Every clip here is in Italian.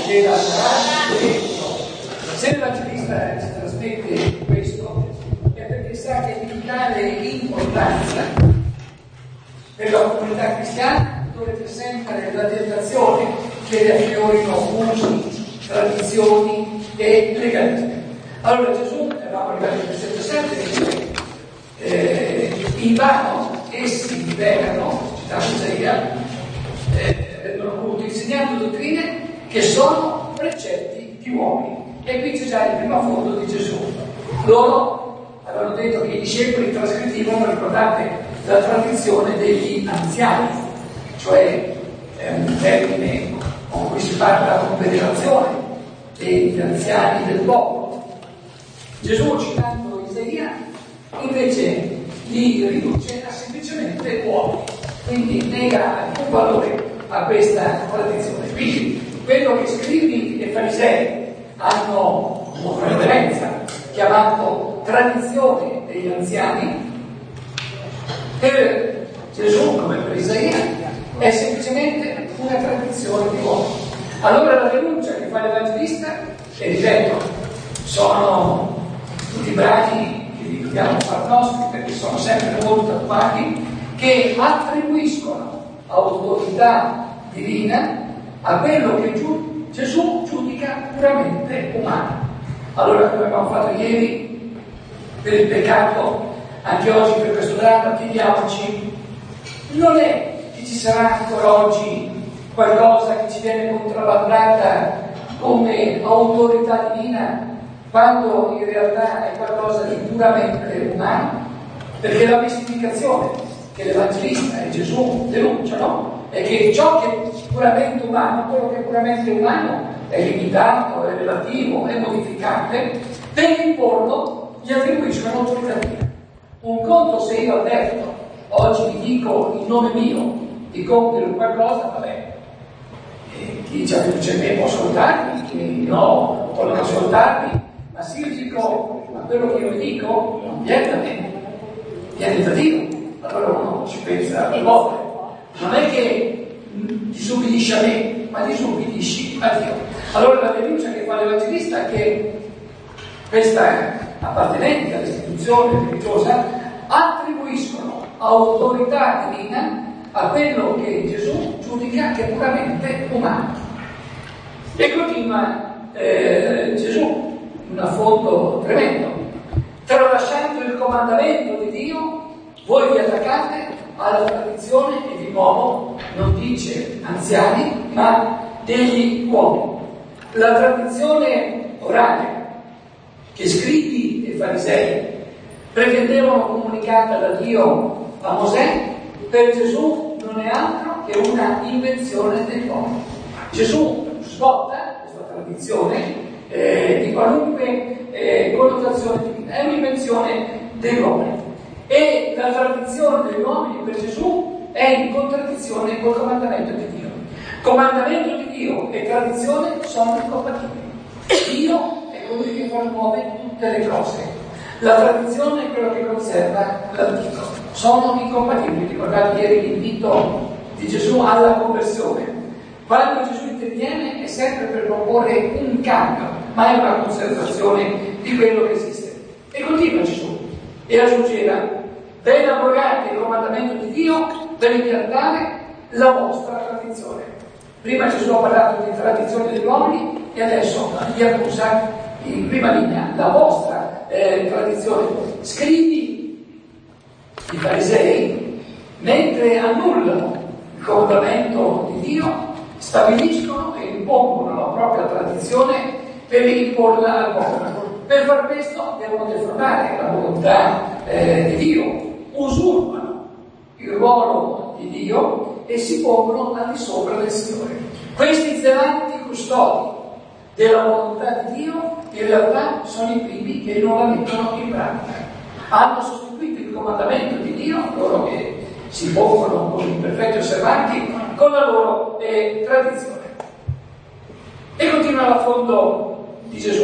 c'era se l'Evangelista ci trasmette questo è perché sa che è di vitale importanza per la comunità cristiana, dove c'è sempre la tentazione che riaffiorino usi, tradizioni e legalismi. Allora Gesù, eravamo arrivati al versetto 7, invano essi vengano, citato Isaia, rendono culto insegnando dottrine che sono precetti di uomini. E qui c'è già il primo fondo di Gesù. Loro avevano detto che i discepoli trascrivevano, ricordate, la tradizione degli anziani, cioè è un termine con cui si parla della confederazione degli anziani del popolo. Gesù, citando Isaia, invece li riduce a semplicemente uomini, quindi nega un valore a questa tradizione. Quindi quello che scribi e farisei hanno una reverenza, chiamando tradizione degli anziani, per Gesù, come per Isaia, è semplicemente una tradizione di uomo. Allora la denuncia che fa l'Evangelista, e ripeto, sono tutti brani che li dobbiamo far nostri perché sono sempre molto attuali, che attribuiscono autorità divina a quello che Gesù giudica puramente umano. Allora, come abbiamo fatto ieri per il peccato, anche oggi per questo dramma, chiediamoci, non è che ci sarà ancora oggi qualcosa che ci viene contrabbandata come autorità divina, quando in realtà è qualcosa di puramente umano? Perché la mistificazione che l'Evangelista e Gesù denunciano è che ciò che è puramente umano, quello che è puramente umano, è limitato, è relativo, è modificabile, per imporlo gli attribuiscono autorità divina. Un conto se io avverto, oggi vi dico in nome mio di compiere qualcosa, vabbè, chi ci ha fiducia in me può ascoltarmi, chi no, può non ascoltarmi, ma se io dico, ma quello che io vi dico non viene da me, viene da Dio, allora uno ci pensa a volte. Non è che disubbidisci a me, ma disubbidisci a Dio. Allora la denuncia che fa l'Evangelista è che questa appartenente all'istituzione religiosa attribuiscono autorità divina a quello che Gesù giudica che è puramente umano. E continua Gesù, un affondo tremendo, tralasciando il comandamento di Dio, voi vi attaccate alla tradizione e di nuovo non dice anziani ma degli uomini. La tradizione orale che scribi e farisei pretendevano comunicata da Dio a Mosè, per Gesù non è altro che una invenzione dell'uomo. Gesù svuota questa tradizione di qualunque connotazione divina, è un'invenzione dell'uomo. E la tradizione degli uomini per Gesù è in contraddizione col comandamento di Dio. Comandamento di Dio e tradizione sono incompatibili. Dio è colui che promuove tutte le cose. La tradizione è quello che conserva l'antico. Sono incompatibili. Ricordate ieri l'invito di Gesù alla conversione. Quando Gesù interviene è sempre per proporre un cambio, ma è una conservazione di quello che esiste. E continua Gesù e aggiungeva: ben abrogate il comandamento di Dio per impiantare la vostra tradizione. Prima Gesù ha parlato di tradizione degli uomini e adesso vi accusa in prima linea la vostra tradizione. Scribi i farisei, mentre annullano il comandamento di Dio, stabiliscono e impongono la propria tradizione per imporla al popolo. Per far questo devono defraudare la volontà di Dio, usurpano il ruolo di Dio e si pongono al di sopra del Signore. Questi zelanti custodi della volontà di Dio in realtà sono i primi che non la mettono in pratica. Hanno sostituito il comandamento di Dio, loro che si pongono come imperfetti osservanti, con la loro tradizione. E continua l'affondo di Gesù.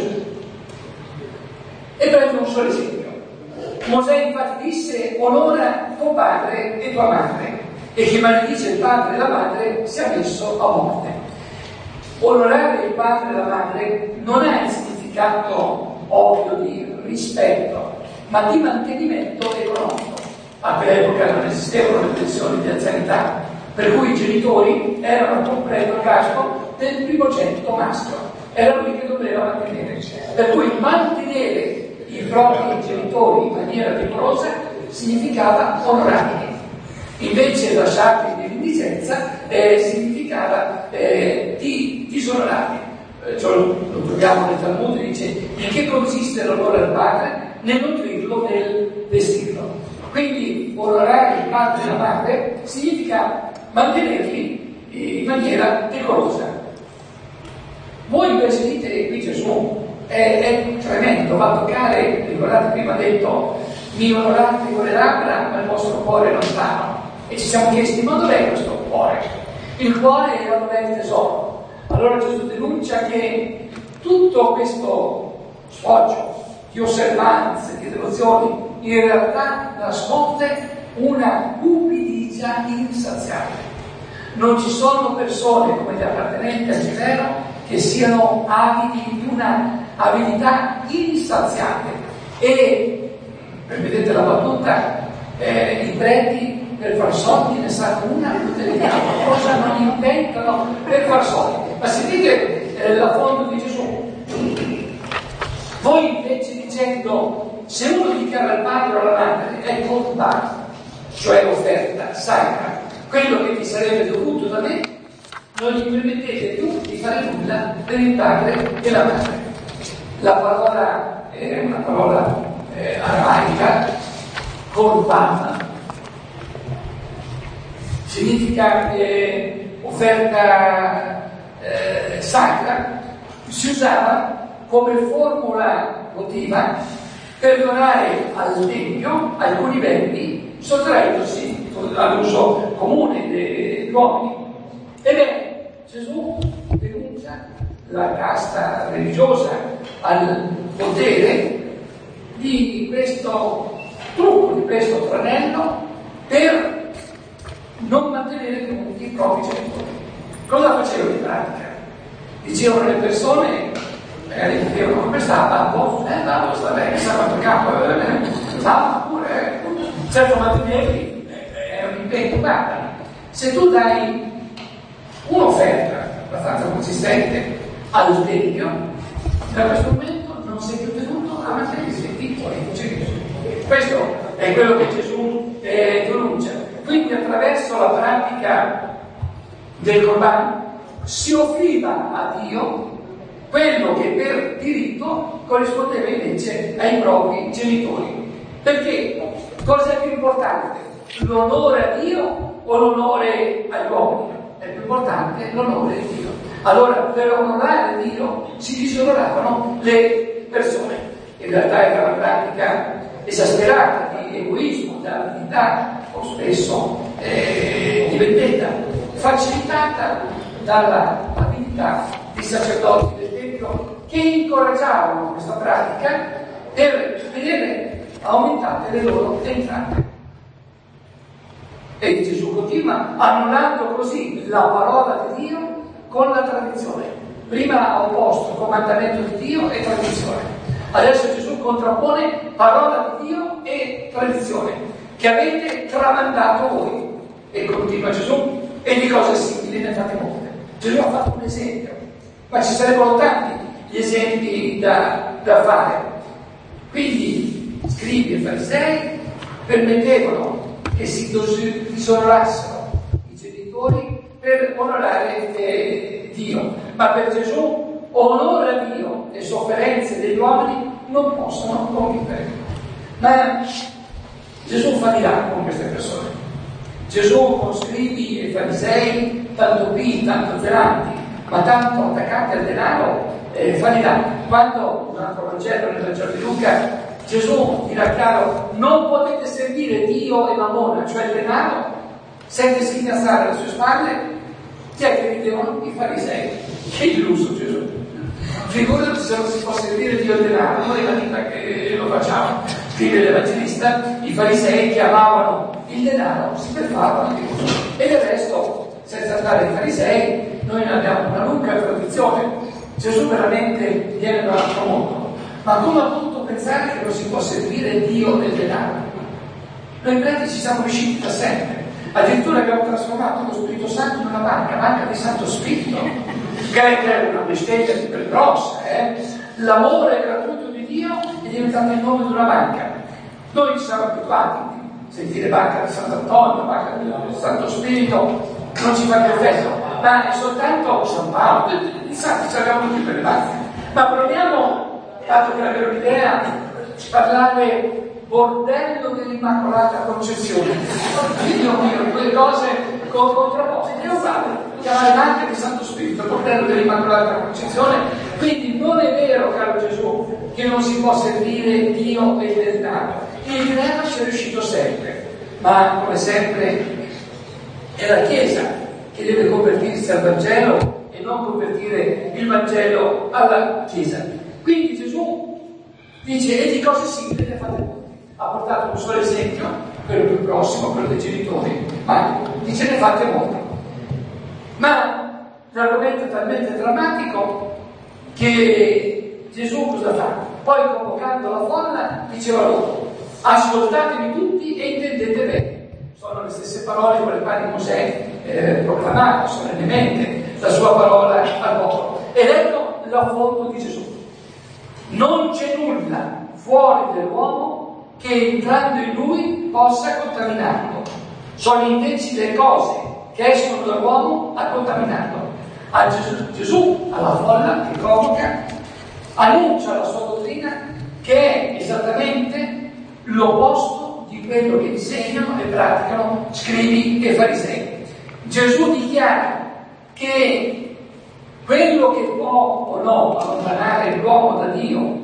E prendo un solo esempio. Mosè infatti disse: onora tuo padre e tua madre, e chi maledice il padre e la madre sia messo a morte. Onorare il padre e la madre non ha il significato ovvio di rispetto, ma di mantenimento economico. A quell'epoca non esistevano le pensioni di anzianità, per cui i genitori erano a completo carico del primogenito maschio, era lui che doveva mantenere. Per cui mantenere i propri genitori in maniera decorosa significava onorarli. Invece lasciarli in indigenza significava disonorarli. Lo troviamo nel Talmud, dice: in che consiste l'onore al padre? Nel nutrirlo, nel vestirlo. Quindi onorare il padre e la madre significa mantenerli in maniera decorosa. Voi invece dite, qui Gesù è tremendo, va a toccare, ricordate prima ha detto: mi onorate con le labbra ma il vostro cuore lontano. E ci siamo chiesti: ma dov'è questo cuore? Il cuore era dov'è il tesoro. Allora Gesù denuncia che tutto questo sfoggio di osservanze, di devozioni, in realtà nasconde una cupidigia insaziabile. Non ci sono persone come gli appartenenti al Genero che siano avidi di una avidità insaziabile. E, permettete la battuta, i preti per far soldi ne sanno una cosa non inventano per far soldi. Ma sentite l'affondo di Gesù. Voi invece dicendo: se uno dichiara al padre o alla madre è corban, cioè offerta sacra, quello che ti sarebbe dovuto da me, non gli permettete più di fare nulla per il padre e la madre. La parola è una parola aramaica, corban, significa offerta sacra. Si usava come formula votiva per donare al Tempio alcuni beni sottraendosi all'uso comune degli uomini. Ebbene, Gesù denuncia la casta religiosa al potere di questo trucco, di questo tranello per non mantenere più i propri genitori. Cosa facevano in pratica? Dicevano le persone, magari dicevano: come sta babbo? Babbo sta bene, sa quanto capo, sa pure, certo mantenerli è un impegno. Guarda, se tu dai un'offerta abbastanza consistente al Tempio, da questo momento non sei più tenuto a mantenere i tuoi piccoli. Questo è quello che Gesù denuncia. Quindi attraverso la pratica del Corban si offriva a Dio quello che per diritto corrispondeva invece ai propri genitori. Perché cosa è più importante? L'onore a Dio o l'onore agli uomini? È più importante l'onore di Dio. Allora, per onorare Dio si disonoravano le persone. In realtà era una pratica esasperata di egoismo, di avidità, o spesso di vendetta, facilitata dalla abilità dei sacerdoti del Tempio, che incoraggiavano questa pratica per vedere aumentate le loro entrate. E Gesù continua annullando così la parola di Dio con la tradizione. Prima ha opposto comandamento di Dio e tradizione. Adesso Gesù contrappone parola di Dio e tradizione che avete tramandato voi. E continua Gesù, e di cose simili ne fate molte. Gesù ha fatto un esempio, ma ci sarebbero tanti gli esempi da fare. Quindi scribi e farisei permettevano che si disonorassero i genitori per onorare Dio, ma per Gesù onore a Dio e sofferenze degli uomini non possono convivere. Ma Gesù fa di là con queste persone. Gesù con scribi e farisei tanto pii, tanto zelanti, ma tanto attaccati al denaro, fa di là. Quando un altro Vangelo, nel Vangelo di Luca, Gesù dirà chiaro: non potete servire Dio e Mammona, cioè il denaro, senza schiazzare alle sue spalle. Chi è che ridevano? I farisei. Che illuso Gesù! Figurati se non si può servire Dio e il denaro, noi la vita che lo facciamo. Scrive l'Evangelista: i farisei che amavano il denaro si preparavano di Dio. E del resto senza andare ai farisei, noi ne abbiamo una lunga tradizione. Gesù veramente viene dall'altro mondo, ma come ha potuto pensare che non si può servire Dio nel denaro? Noi preti ci siamo riusciti da sempre, addirittura abbiamo trasformato lo Spirito Santo in una banca di Santo Spirito, che è una bestemmia super grossa, L'amore gratuito di Dio è diventato il nome di una banca. Noi ci siamo abituati a sentire banca di Sant'Antonio, banca di Santo Spirito, non ci fa più effetto, ma è soltanto San Paolo, i santi ci abbiamo tutti per le banche. Ma proviamo, dato che avevo l'idea, parlare bordello dell'Immacolata Concezione. Dio mio, due cose contrapposte. Devo chiamare banca di Santo Spirito, bordello dell'Immacolata Concezione. Quindi non è vero, caro Gesù, che non si può servire Dio e il denaro. Il denaro ci è riuscito sempre, ma come sempre è la Chiesa che deve convertirsi al Vangelo e non convertire il Vangelo alla Chiesa. Quindi Gesù dice: e di cose simili ne fate molti. Ha portato un solo esempio, quello più prossimo, quello dei genitori, ma dice ne fate molti. Ma l'argomento è talmente drammatico che Gesù cosa fa? Poi convocando la folla diceva loro: ascoltatemi tutti e intendete bene. Sono le stesse parole con le quali Mosè proclamava solennemente la sua parola al popolo. Ed ecco l'affondo di Gesù: non c'è nulla fuori dell'uomo che entrando in lui possa contaminarlo. Sono invece le cose che escono dall'uomo a contaminarlo. A Gesù, alla folla che convoca, annuncia la sua dottrina, che è esattamente l'opposto di quello che insegnano e praticano scribi e farisei. Gesù dichiara che quello che può o no allontanare l'uomo da Dio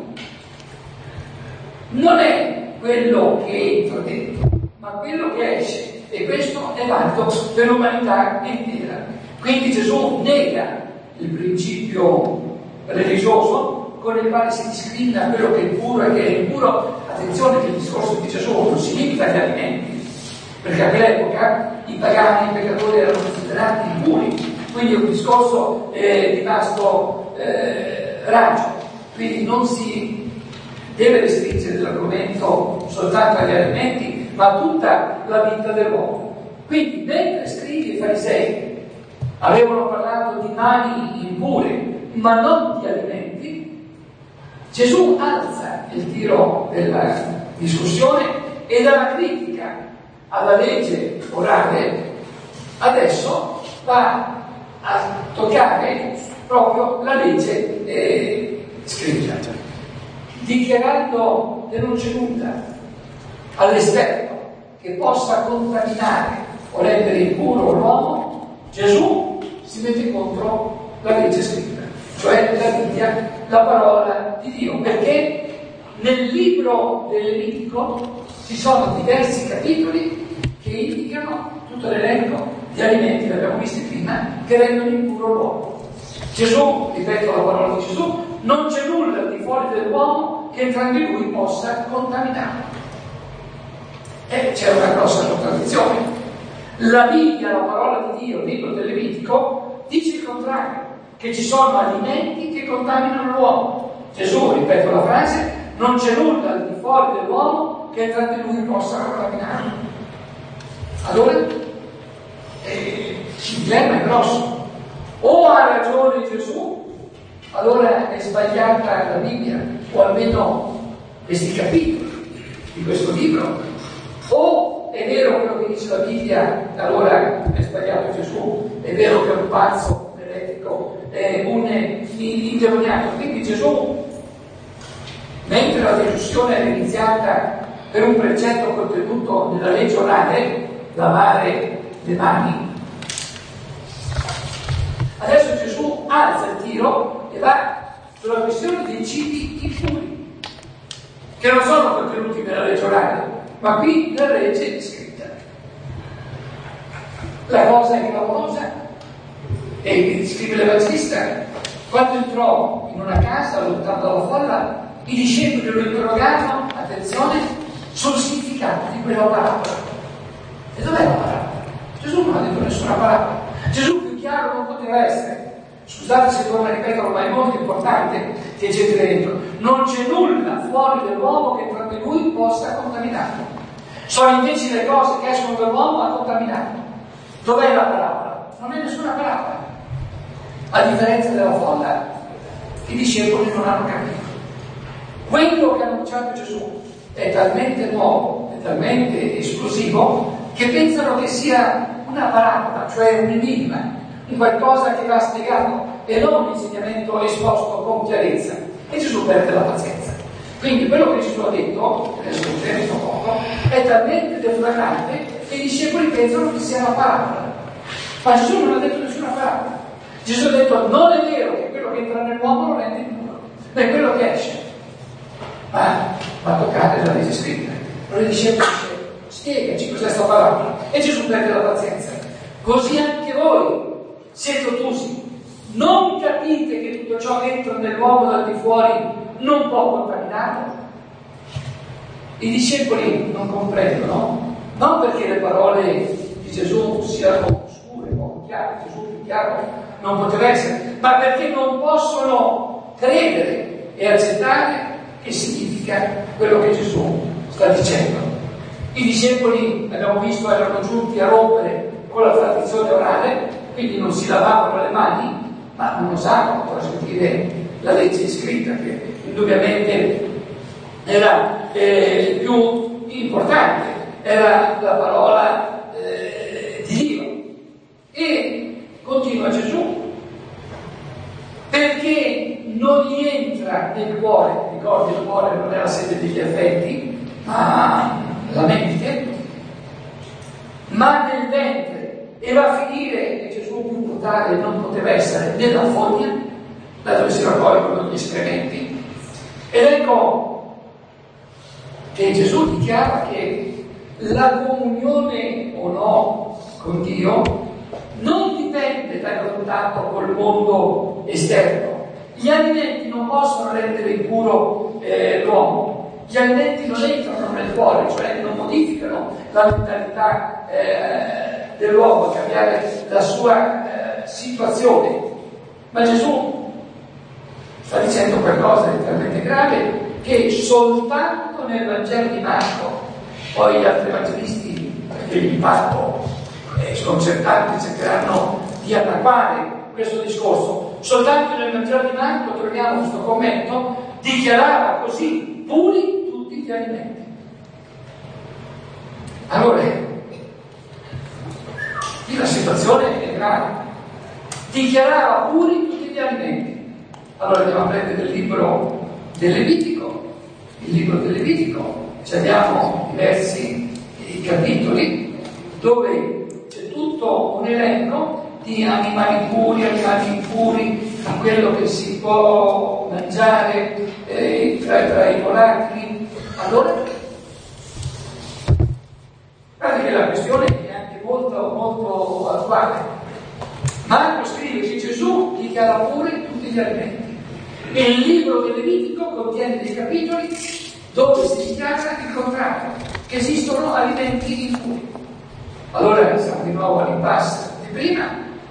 non è quello che entra dentro, ma quello che esce, e questo è valido per l'umanità intera. Quindi Gesù nega il principio religioso con il quale si discrimina quello che è puro e che è impuro. Attenzione che il discorso di Gesù non si limita agli alimenti, perché a quell'epoca i pagani, i peccatori erano considerati impuri, quindi è un discorso di vasto raggio. Quindi non si deve restringere l'argomento soltanto agli alimenti, ma a tutta la vita dell'uomo. Quindi mentre scribi e farisei avevano parlato di mani impure, ma non di alimenti, Gesù alza il tiro della discussione e dalla critica alla legge orale adesso va a toccare proprio la legge scritta, dichiarando che non c'è nulla all'esterno che possa contaminare o rendere impuro l'uomo. Gesù si mette contro la legge scritta, cioè la Bibbia, la parola di Dio, perché nel libro del Levitico ci sono diversi capitoli che indicano tutto l'elenco di alimenti, l'abbiamo visto prima, che rendono impuro l'uomo. Gesù, ripeto la parola di Gesù, non c'è nulla al di fuori dell'uomo che entrando in lui possa contaminarlo. E c'è una grossa contraddizione. La Bibbia, la parola di Dio, il libro del Levitico, dice il contrario, che ci sono alimenti che contaminano l'uomo. Gesù, ripeto la frase, non c'è nulla al di fuori dell'uomo che entrando in lui possa contaminarlo. Allora, il dilemma è grosso. O ha ragione Gesù, allora è sbagliata la Bibbia, o almeno questi capitoli di questo libro, o è vero quello che dice la Bibbia, allora è sbagliato Gesù, è vero che è un pazzo, un eretico, è un indemoniato. Quindi Gesù, mentre la discussione era iniziata per un precetto contenuto nella legge orale, lavare le mani, adesso Gesù alza il tiro e va sulla questione dei cibi impuri, che non sono contenuti nella legge orale, ma qui nella legge è scritta. La cosa è clamorosa, e scrive l'Evangelista, quando entrò in una casa lontano dalla folla, i discepoli lo interrogarono, attenzione, sul significato di quella parabola. E dov'è la parabola? Gesù non ha detto nessuna parabola. Gesù più chiaro non poteva essere. Scusate se torno a ripeterlo, ma è molto importante che c'è dentro. Non c'è nulla fuori dell'uomo che tra lui possa contaminarlo. Sono invece le cose che escono dall'uomo a contaminarlo. Dov'è la parabola? Non è nessuna parabola. A differenza della folla, i discepoli non hanno capito. Quello che ha annunciato Gesù è talmente nuovo, è talmente esclusivo, che pensano che sia una parabola, cioè un enigma, un qualcosa che va spiegato e non un insegnamento esposto con chiarezza. E Gesù perde la pazienza. Quindi quello che Gesù ha detto, adesso lo termino poco, è talmente deflagrante che i discepoli pensano che sia una parabola. Ma Gesù non ha detto nessuna parabola. Gesù ha detto: non è vero che quello che entra nell'uomo lo rende impuro, ma è quello che esce. Ma va a toccare la legge scritta. Allora i discepoli dicono: spiegaci cos'è questa parabola. E Gesù perde la pazienza. Così anche voi siete ottusi. Non capite che tutto ciò che entra nell'uomo dal di fuori non può contaminarlo? I discepoli non comprendono, non perché le parole di Gesù siano oscure, poco chiare, Gesù più chiaro non poteva essere, ma perché non possono credere e accettare che significa quello che Gesù sta dicendo. I discepoli, abbiamo visto, erano giunti a rompere con la tradizione orale, quindi non si lavavano le mani, ma non osavano trasmettere la legge scritta, che indubbiamente era più importante, era la parola di Dio. E continua Gesù, perché non gli entra nel cuore, ricordi, il cuore non è la sede degli affetti, ma la mente, ma nel ventre, e va a finire, e Gesù più brutale non poteva essere, nella fogna, da dove si raccolgono gli escrementi. Ed ecco che Gesù dichiara che la comunione o no con Dio non dipende dal contatto col mondo esterno. Gli alimenti non possono rendere impuro l'uomo, gli alimenti non entrano nel cuore, cioè non modificano la mentalità dell'uomo, a cambiare la sua situazione. Ma Gesù sta dicendo qualcosa di talmente grave che soltanto nel Vangelo di Marco, poi gli altri evangelisti, perché l'impatto è sconcertante, cercheranno di annacquare questo discorso, soltanto nel Vangelo di Marco troviamo questo commento: dichiarava così puri tutti gli alimenti. Allora, qui la situazione è grave. Dichiarava puri tutti gli alimenti. Allora andiamo a prendere il libro del Levitico. Il libro del Levitico, abbiamo diversi capitoli dove c'è tutto un elenco di animali puri, animali impuri, di quello che si può mangiare tra i volatili. Allora, guardate che la questione è anche molto attuale. Marco scrive che Gesù dichiara pure tutti gli alimenti. E il libro del Levitico contiene dei capitoli dove si dichiara il contrario, che esistono alimenti impuri. Allora siamo di nuovo all'impasse di prima.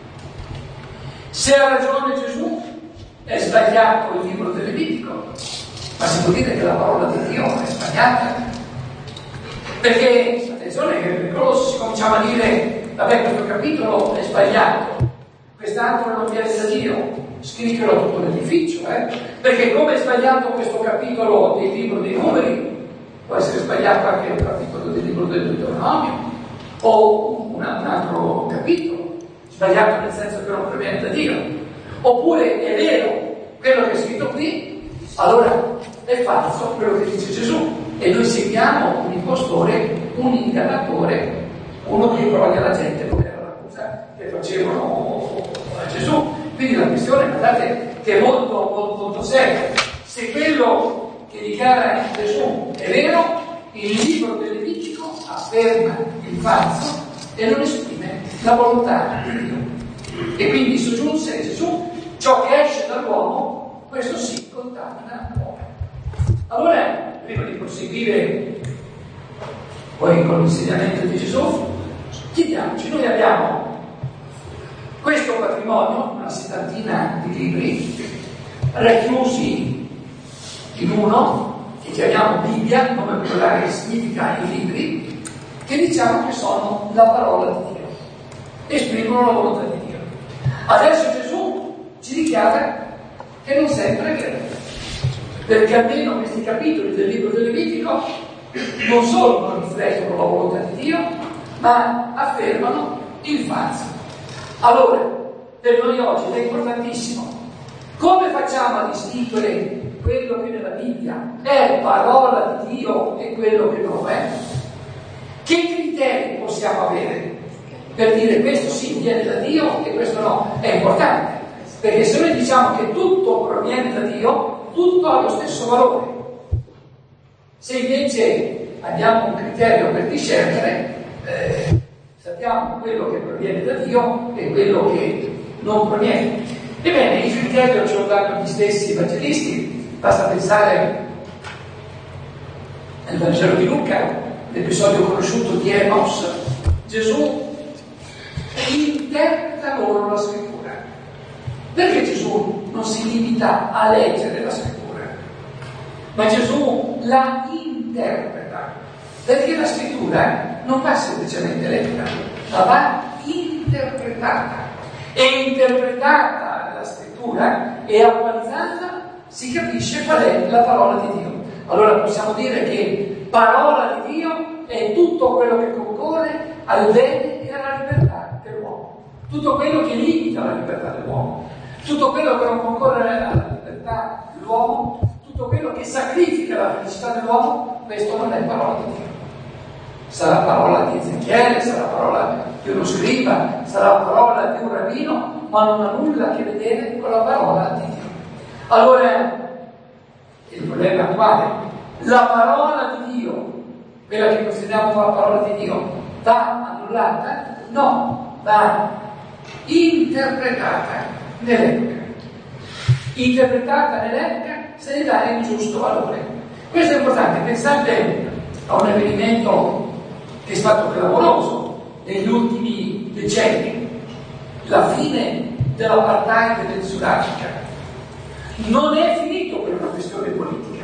Se ha ragione Gesù, è sbagliato il libro del Levitico, ma si può dire che la parola di Dio è sbagliata. Perché, attenzione, che è pericoloso, si cominciava a dire: vabbè, questo capitolo è sbagliato, quest'altro non viene da Dio, scrivilo tutto l'edificio, perché come è sbagliato questo capitolo del libro dei numeri, può essere sbagliato anche un capitolo del libro del Deuteronomio, o un altro capitolo, sbagliato nel senso che non proviene da Dio. Oppure è vero quello che è scritto qui, allora è falso quello che dice Gesù, e noi seguiamo un impostore, un ingannatore, uno che broglia la gente, come era l'accusa che facevano a Gesù. Quindi la questione, guardate, che è molto seria. Se quello che dichiara Gesù è vero, il libro del Levitico afferma il falso e non esprime la volontà di Dio. E quindi soggiunse Gesù: ciò che esce dall'uomo, questo sì contamina l'uomo. Allora, prima di proseguire poi con l'insegnamento di Gesù, chiediamoci: noi abbiamo patrimonio, una settantina di libri, racchiusi in uno, che chiamiamo Bibbia, nome popolare che significa i libri, che diciamo che sono la parola di Dio, esprimono la volontà di Dio. Adesso Gesù ci dichiara che non sempre è vero, perché almeno questi capitoli del libro del Levitico non solo non riflettono la volontà di Dio, ma affermano il falso. Allora, per noi oggi è importantissimo, come facciamo a distinguere quello che nella Bibbia è parola di Dio e quello che non lo è? Che criteri possiamo avere per dire questo sì viene da Dio e questo no? È importante, perché se noi diciamo che tutto proviene da Dio, tutto ha lo stesso valore. Se invece abbiamo un criterio per discernere, sappiamo quello che proviene da Dio e quello che non proviene. Ebbene, il criterio ce lo danno gli stessi evangelisti, basta pensare al Vangelo di Luca, l'episodio conosciuto di Emos. Gesù interpreta loro la scrittura. Perché Gesù non si limita a leggere la scrittura, ma Gesù la interpreta? Perché la scrittura non va semplicemente letta, ma va interpretata. E interpretata la scrittura e attualizzata si capisce qual è la parola di Dio. Allora possiamo dire che parola di Dio è tutto quello che concorre al bene e alla libertà dell'uomo, tutto quello che limita la libertà dell'uomo, tutto quello che non concorre alla libertà dell'uomo, tutto quello che sacrifica la felicità dell'uomo. Questo non è parola di Dio. Sarà parola di Ezechiele, sarà parola di uno scriba, sarà parola di un rabbino, ma non ha nulla a che vedere con la parola di Dio. Allora, il problema attuale, la parola di Dio, quella che consideriamo la parola di Dio, va annullata? No, va interpretata nell'epoca. Interpretata nell'epoca se ne dà il giusto valore. Questo è importante. Pensate a un avvenimento che è stato clamoroso negli ultimi decenni, la fine dell'apartheid del Sudafrica. Non è finito per una questione politica,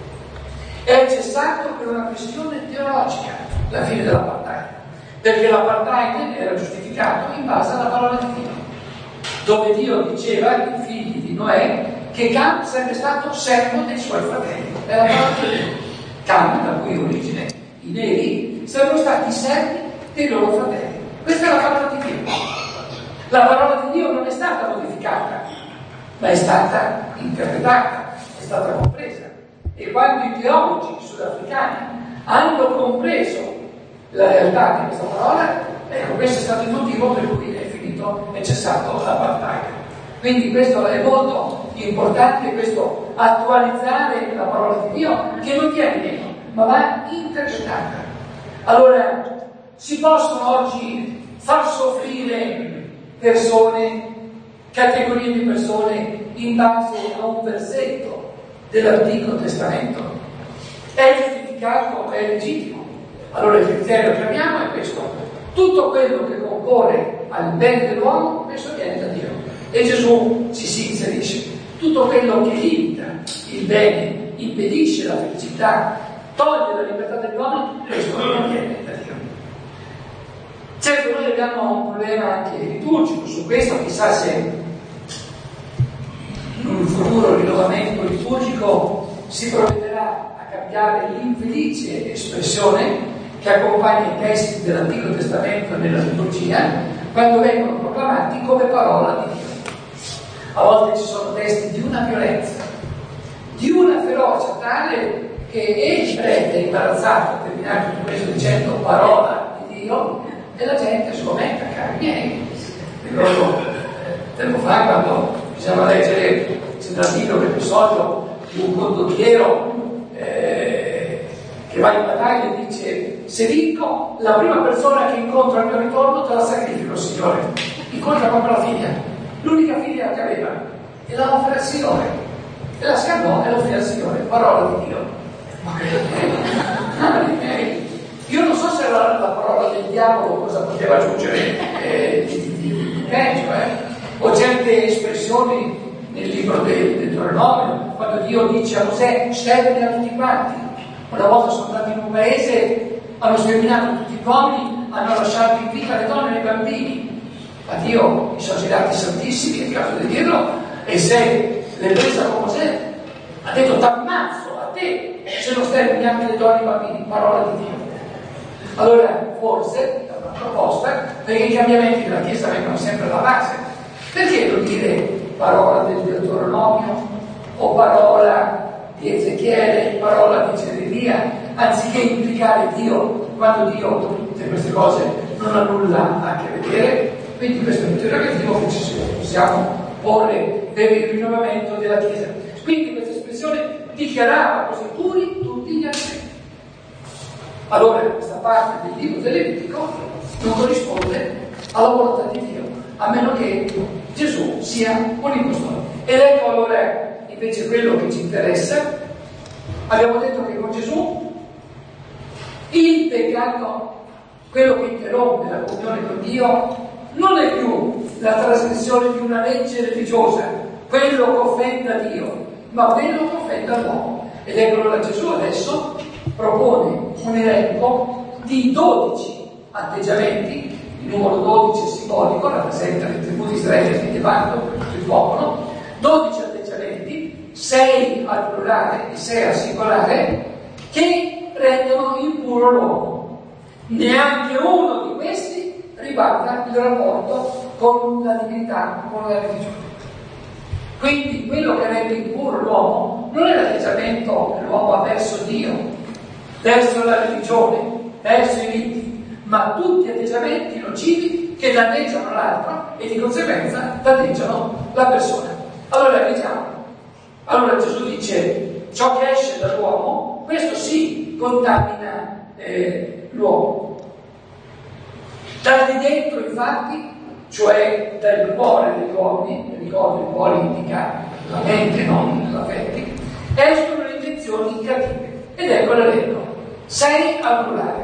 è cessato per una questione teologica la fine dell'apartheid, perché l'apartheid era giustificato in base alla parola di Dio, dove Dio diceva ai figli di Noè che Cam sarebbe stato servo dei suoi fratelli. È la parola di Dio. Cam, da cui origine i neri, sarebbero stati servi dei loro fratelli. Questa è la parola di Dio. La parola di Dio non è stata modificata, ma è stata interpretata, è stata compresa. E quando i teologi sudafricani hanno compreso la realtà di questa parola, ecco, questo è stato il motivo per cui è cessato l'apartheid. Quindi questo è molto importante, questo attualizzare la parola di Dio, che non viene meno, ma va interpretata. Allora, si possono oggi far soffrire persone, categorie di persone, in base a un versetto dell'Antico Testamento? È giustificato, è legittimo. Allora il criterio che abbiamo è questo: tutto quello che concorre al bene dell'uomo, questo viene da Dio. E Gesù ci si inserisce. Tutto quello che limita il bene, impedisce la felicità, toglie la libertà dell'uomo, questo non viene da Dio. Certo, noi abbiamo un problema anche liturgico su questo, chissà se in un futuro rinnovamento liturgico si provvederà a cambiare l'infelice espressione che accompagna i testi dell'Antico Testamento nella liturgia quando vengono proclamati come parola di Dio. A volte ci sono testi di una violenza, di una ferocia tale che il prete è imbarazzato a terminare tutto questo dicendo parola di Dio, e la gente sgomenta, cari miei. Ricordo tempo fa, quando bisogna leggere nel libro per episodio di un condottiero che va in battaglia e dice: se vinco, la prima persona che incontro al mio ritorno te la sacrifico, Signore. Incontra proprio la figlia, l'unica figlia che aveva, e la offre al Signore, e la scaldò e la offre al Signore. Parola di Dio. Io non so se la parola del diavolo cosa poteva aggiungere di peggio, o certe espressioni nel libro del Deuteronomio, quando Dio dice a Mosè stermina tutti quanti. Una volta sono andati in un paese, hanno sterminato tutti gli uomini, hanno lasciato in vita le donne e i bambini. Ma Dio, i sacerdoti santissimi, è il caso di dirlo, e se l'è presa con Mosè, ha detto t'ammazzo a te se non stermini anche le donne e i bambini, parola di Dio. Allora forse è una proposta, perché i cambiamenti della Chiesa vengono sempre alla base. Perché non dire parola del Deuteronomio o parola di Ezechiele, parola di Geremia, anziché implicare Dio quando Dio con tutte queste cose non ha nulla a che vedere? Quindi questo è un interrogativo che ci possiamo porre per il rinnovamento della Chiesa. Quindi questa espressione dichiarava così puri tutti gli altri. Allora questa parte del libro del Levitico non corrisponde alla volontà di Dio, a meno che Gesù sia un impostore. Ed ecco allora invece quello che ci interessa. Abbiamo detto che con Gesù il peccato, quello che interrompe la comunione con Dio, non è più la trasgressione di una legge religiosa, quello che offenda Dio, ma quello che offenda l'uomo. Ed ecco allora Gesù adesso propone un elenco di 12 atteggiamenti. Il numero 12 è simbolico, rappresenta le tribù di Israele che chiamando il popolo. 12 atteggiamenti, 6 al plurale e 6 al singolare, che rendono impuro l'uomo. Neanche uno di questi riguarda il rapporto con la divinità, con la religione. Quindi quello che rende impuro l'uomo non è l'atteggiamento che l'uomo ha verso Dio, verso la religione, verso i riti, ma tutti atteggiamenti nocivi che danneggiano l'altro e di conseguenza danneggiano la persona. Allora vediamo. Allora Gesù dice ciò che esce dall'uomo, questo sì contamina l'uomo. Da di dentro infatti, cioè dal cuore degli uomini, ricordo il cuore indica la mente, non gli affetti, escono le intenzioni cattive. Ed ecco l'elenco. 6 al plurale.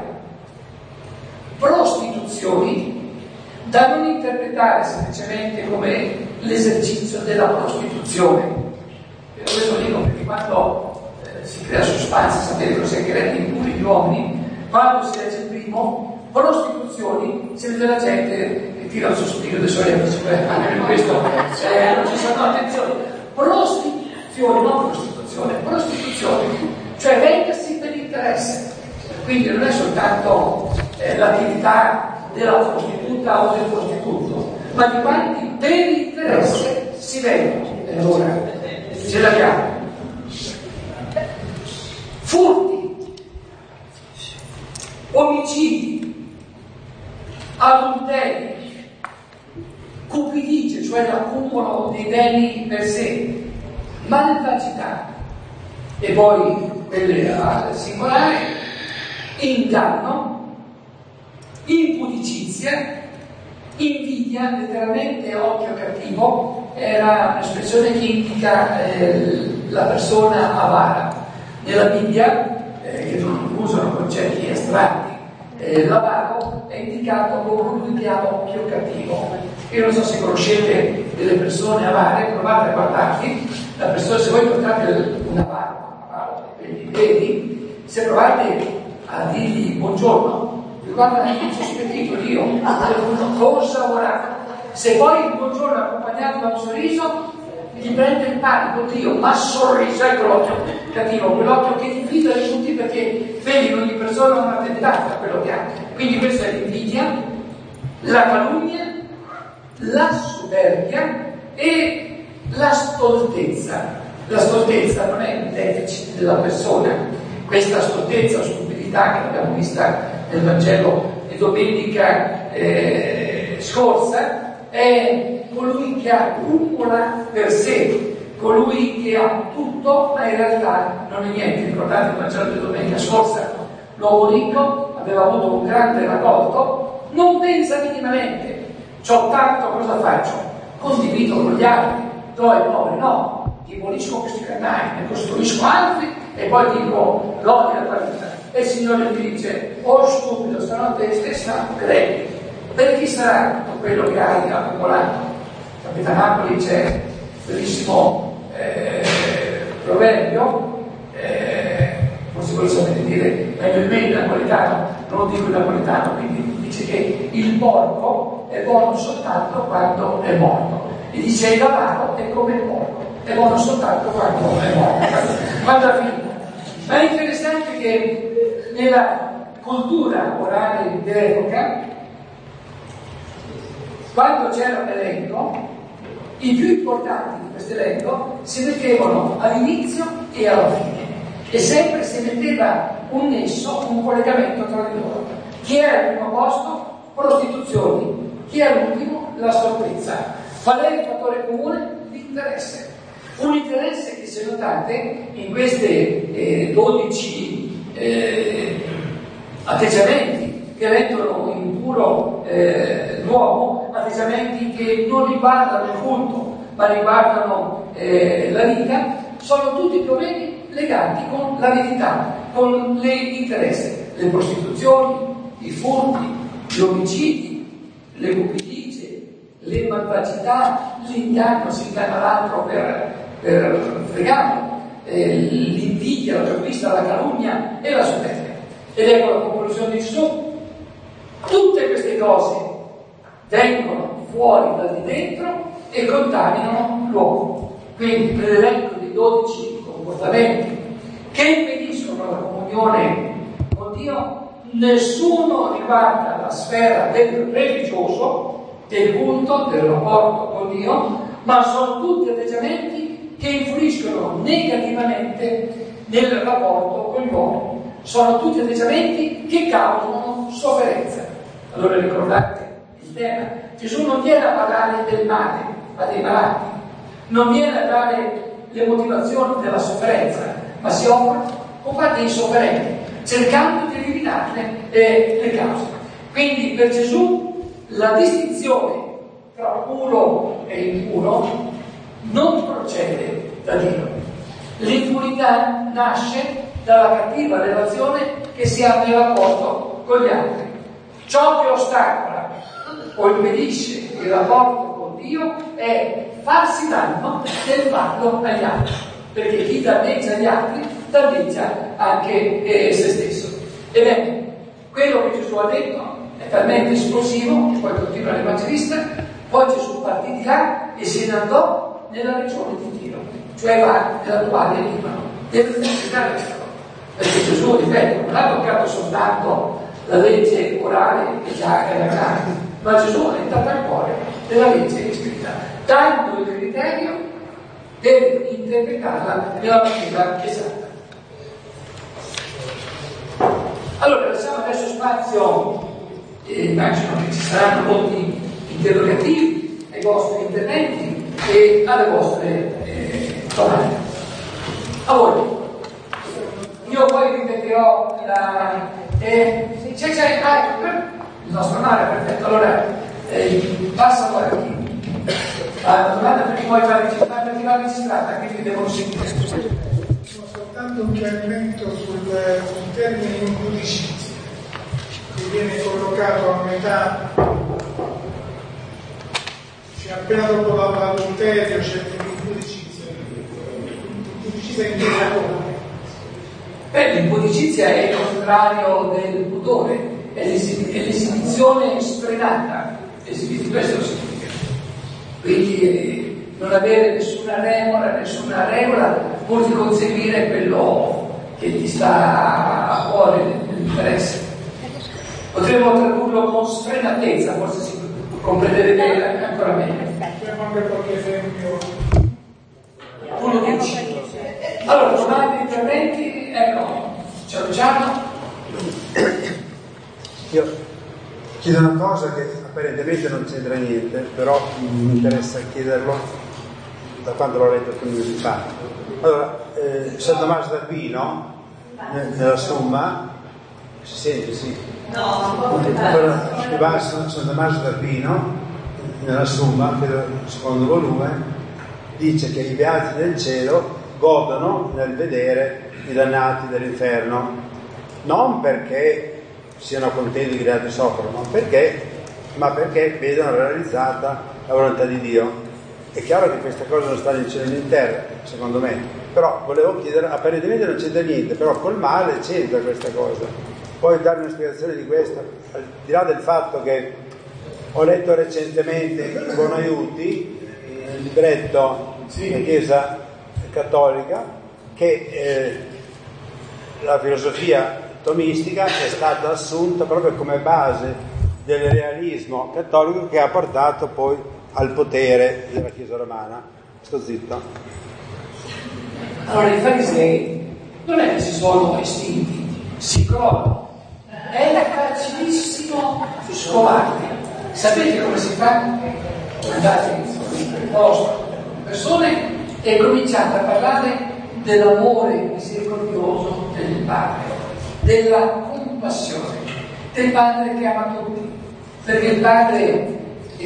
Prostituzioni, da non interpretare semplicemente come l'esercizio della prostituzione. Per questo dico, perché quando si crea suspense, sapete cos'è che rende impuri gli uomini, quando si legge il primo, prostituzioni, si vede la gente che tira il sospiro del sollievo, anche per questo non ci sono, attenzione, prostituzione, non prostituzione, prostituzione, cioè vendersi per interesse. Quindi non è soltanto l'attività della prostituta o del prostituto, ma di quanti per interesse si vendono. E allora ce l'abbiamo. Furti, omicidi, adulteri, cupidigie, cioè l'accumulo dei beni per sé, malvagità, e poi quelle al singolare, inganno, impudicizia, invidia, letteralmente occhio cattivo, era un'espressione che indica la persona avara. Nella Bibbia, che non usano concetti astratti, l'avaro è indicato come colui che ha occhio cattivo. Io non so se conoscete delle persone avare, provate a guardarli. La persona, se voi incontrate un avaro, vedi, se provate a dirgli buongiorno, vi guarda sospettito, Dio, cosa vorrà? Se poi il buongiorno accompagnato da un sorriso, gli prende il panico, Dio, ma sorriso, ecco l'occhio cattivo, quell'occhio che divide di tutti, perché vedi in ogni persona una tentata quello che ha. Quindi questa è l'invidia, la calunnia, la superbia e la stoltezza. La stoltezza non è un deficit della persona, questa stoltezza o stupidità che abbiamo vista nel Vangelo di domenica scorsa è colui che accumula per sé, colui che ha tutto ma in realtà non è niente. Ricordate il Vangelo di domenica scorsa? L'uomo ricco aveva avuto un grande raccolto, non pensa minimamente, c'ho tanto, cosa faccio? Condivido con gli altri, do ai poveri? No, demolisco questi granai, ne costruisco altri e poi dico lodi alla vita. E il Signore mi dice: oh stupido, stanotte stessa credi, per chi sarà tutto quello che hai accumulato? Capita Napoli c'è un bellissimo proverbio, forse voi sapete dire meglio il meglio napoletano, non lo dico il napoletano, quindi dice che il porco è buono soltanto quando è morto, e dice il lavaro è come il porco, è buono soltanto quando è morto, quando è finito. Ma è interessante che nella cultura orale dell'epoca, quando c'era un elenco, i più importanti di questo elenco si mettevano all'inizio e alla fine, e sempre si metteva un nesso, un collegamento tra di loro. Chi era al primo posto? Prostituzioni. Chi è all'ultimo? La stoltezza. Qual è il fattore comune? L'interesse. Un interesse che, se notate, in queste 12 atteggiamenti che rendono impuro l'uomo, atteggiamenti che non riguardano il culto, ma riguardano la vita, sono tutti problemi legati con l'avidità, con l'interesse, le prostituzioni, i furti, gli omicidi, le cupidigie, le malvagità, l'inganno, si inganna l'altro per fregarlo, l'invidia, la giocista, la calunnia e la superbia. Ed ecco la conclusione di Gesù: tutte queste cose vengono fuori da di dentro e contaminano l'uomo. Quindi nell'elenco di 12 comportamenti che impediscono la comunione con Dio, nessuno riguarda la sfera del religioso, del culto, del rapporto con Dio, ma sono tutti atteggiamenti che influiscono negativamente nel rapporto con l'uomo. Sono tutti atteggiamenti che causano sofferenza. Allora ricordate il tema: Gesù non viene a parlare del male, ma dei malati, non viene a dare le motivazioni della sofferenza, ma si occupa dei sofferenti, cercando di eliminarne le cause. Quindi per Gesù la distinzione tra puro e impuro non procede da Dio. L'impurità nasce dalla cattiva relazione che si ha nel rapporto con gli altri. Ciò che ostacola o impedisce il rapporto con Dio è farsi danno nel farlo agli altri, perché chi danneggia gli altri danneggia anche se stesso. Ebbene, quello che Gesù ha detto è talmente esplosivo che poi continua l'Evangelista. Poi Gesù partì di là e se ne andò nella regione di Tiro, cioè va nell'attuale Libano. Deve funzionare questa cosa, perché Gesù, ripeto, non ha toccato soltanto la legge orale che già era grande, ma Gesù è entrato al cuore della legge scritta, dando il criterio deve interpretarla nella maniera esatta. Allora lasciamo adesso spazio, immagino che ci saranno molti interrogativi ai vostri interventi e alle vostre domande. A voi. Io poi ripeterò il nostro mare, perfetto. Allora passa poi a chi? La domanda perché poi va registrata, quindi devo sentire. Soltanto un chiarimento sul termine impudicizia, che viene collocato a metà, cioè appena dopo l'adulterio c'è l'impudicizia. L'impudicizia in che cosa? L'impudicizia è il contrario del pudore, è l'esibizione sfrenata, questo significa. Quindi non avere nessuna regola pur di conseguire quello che ti sta a cuore nell'interesse. Potremmo tradurlo con sfrenatezza, forse si comprenderebbe ancora meglio. Anche qualche esempio. Tu lo dici. Allora, domande, interventi? Ecco, ciao Luciano. Io chiedo una cosa che apparentemente non c'entra niente, però mi interessa chiederlo da quando l'ho letto all'università. Allora, San Tommaso d'Aquino, nella Summa, si sente, sì? No, allora, San Tommaso d'Aquino, nella Summa, che è il secondo volume, dice che i beati del cielo godono nel vedere i dannati dell'inferno, non perché siano contenti che gli altri soffrono, ma perché vedono realizzata la volontà di Dio. È chiaro che queste cose non stanno in cielo e in terra, secondo me, però volevo chiedere, apparentemente non c'entra niente, però col male c'entra questa cosa. Puoi darmi una spiegazione di questo? Al di là del fatto che ho letto recentemente in Buon Aiuti, nel libretto della Chiesa Cattolica, che la filosofia tomistica è stata assunta proprio come base del realismo cattolico che ha portato poi al potere della Chiesa romana. Sto zitto. Allora, i farisei non è che si sono estinti, si crollano. È facilissimo scovarli. Sapete come si fa? Andate in posto, persone, e cominciate a parlare dell'amore misericordioso del Padre, della compassione, del Padre che ama tutti, perché il Padre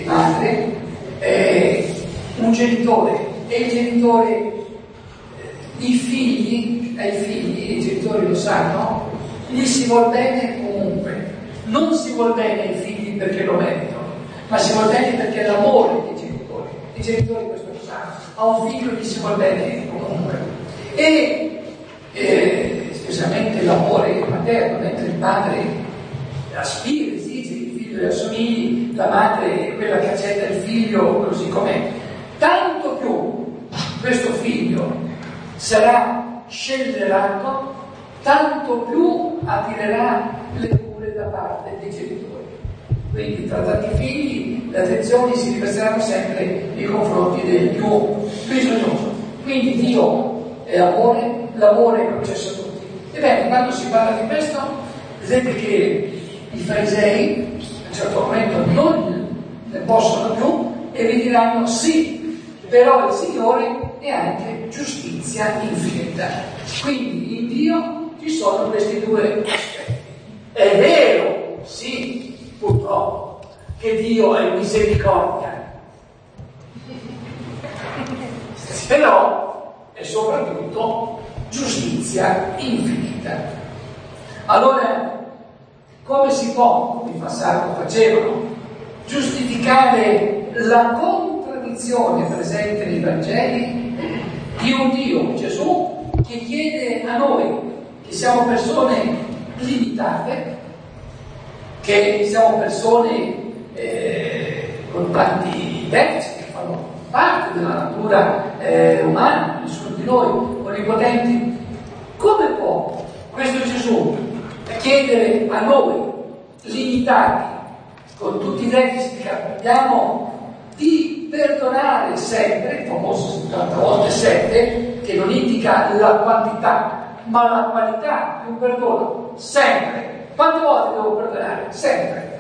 è un genitore, e il genitore, i figli, i genitori lo sanno, gli si vuol bene comunque, non si vuol bene ai figli perché lo meritano, ma si vuol bene perché è l'amore dei genitori. I genitori questo lo sanno, a un figlio gli si vuol bene comunque. E specialmente l'amore materno, mentre il padre aspira, esige che il figlio le assomigli, la madre è quella che accetta il figlio così com'è. Tanto più questo figlio sarà scellerato, tanto più attirerà le cure da parte dei genitori. Quindi tra tanti figli le attenzioni si riverseranno sempre nei confronti del più bisognoso. Quindi Dio è amore, l'amore è concesso a tutti. Ebbene, quando si parla di questo, vedete che i farisei a un certo momento non ne possono più e vi diranno sì, però il Signore è anche giustizia infinita. Quindi in Dio ci sono questi due aspetti. È vero, sì, purtroppo, che Dio è misericordia, però è soprattutto giustizia infinita. Allora, come si può, come in passato facevano, giustificare la contraddizione presente nei Vangeli di un Dio, Gesù, che chiede a noi, che siamo persone limitate, che siamo persone con tanti deficit che fanno parte della natura umana, nessuno di noi onnipotenti. Come può questo Gesù chiedere a noi, limitati, con tutti i deficit che abbiamo, di perdonare sempre, il famoso 70 volte 7, che non indica la quantità, ma la qualità di un perdono, sempre. Quante volte devo perdonare? Sempre.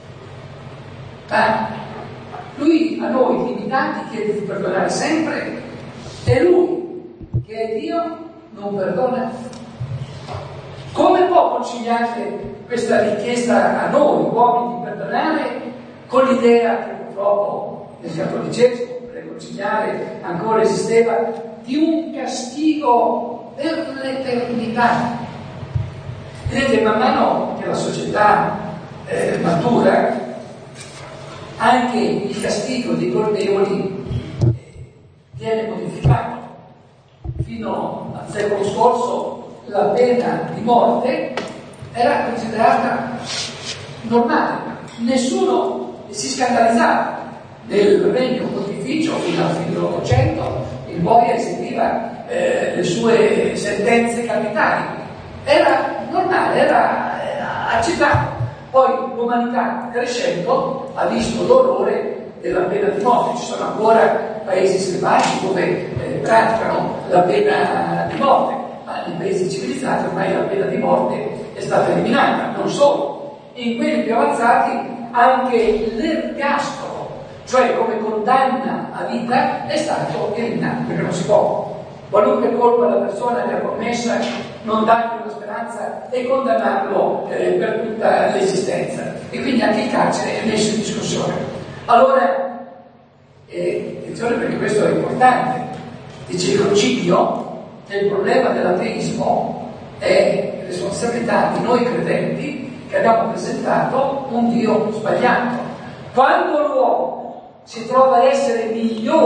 Lui a noi limitati chiede di perdonare sempre, e lui, che è Dio, non perdona. Come può conciliare questa richiesta a noi uomini di perdonare con l'idea che purtroppo nel cattolicesimo, per conciliare ancora esisteva, di un castigo per l'eternità? Vedete, man mano che la società matura, anche il castigo dei colpevoli viene modificato. Fino al secolo scorso la pena di morte era considerata normale, nessuno si scandalizzava. Nel regno pontificio fino alla fine dell'Ottocento il boia eseguiva le sue sentenze capitali, era normale, era accettato. Poi l'umanità crescendo ha visto l'orrore della pena di morte. Ci sono ancora paesi selvaggi dove praticano la pena di morte, ma nei paesi civilizzati ormai la pena di morte è stata eliminata. Non solo, in quelli più avanzati anche l'ergastolo, cioè come condanna a vita, è stato eliminato, perché non si può. Qualunque colpa la persona abbia commessa, non dargli una speranza e condannarlo per tutta l'esistenza. E quindi anche il carcere è messo in discussione. Allora, attenzione, perché questo è importante, dice il Concilio che il problema dell'ateismo è responsabilità di noi credenti che abbiamo presentato un Dio sbagliato. Quando l'uomo si trova a essere migliore di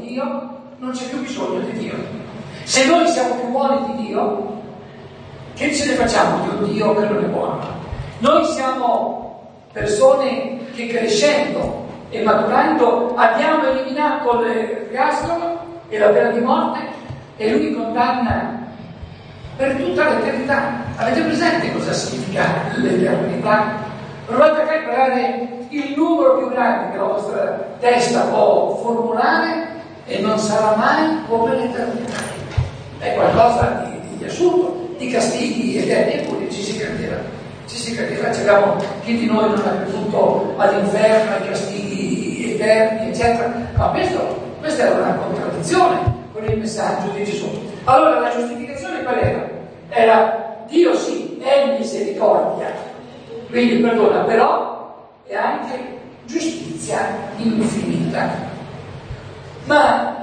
di Dio, non c'è più bisogno di Dio. Se noi siamo più buoni di Dio, che ce ne facciamo di un Dio che non è buono? Noi siamo persone che crescendo e maturando abbiamo eliminato l'ergastolo e la pena di morte e lui condanna per tutta l'eternità. Avete presente cosa significa l'eternità? Provate a calcolare il numero più grande che la vostra testa può formulare e non sarà mai come l'eternità. È qualcosa di assurdo, di castighi eterni, eppure ci si credeva. C'era chi di noi non ha creduto all'inferno, ai castighi eterni, eccetera. Ma questa era una contraddizione con il messaggio di Gesù. Allora la giustificazione qual era? Era Dio sì, è misericordia, quindi perdona, però è anche giustizia infinita. Ma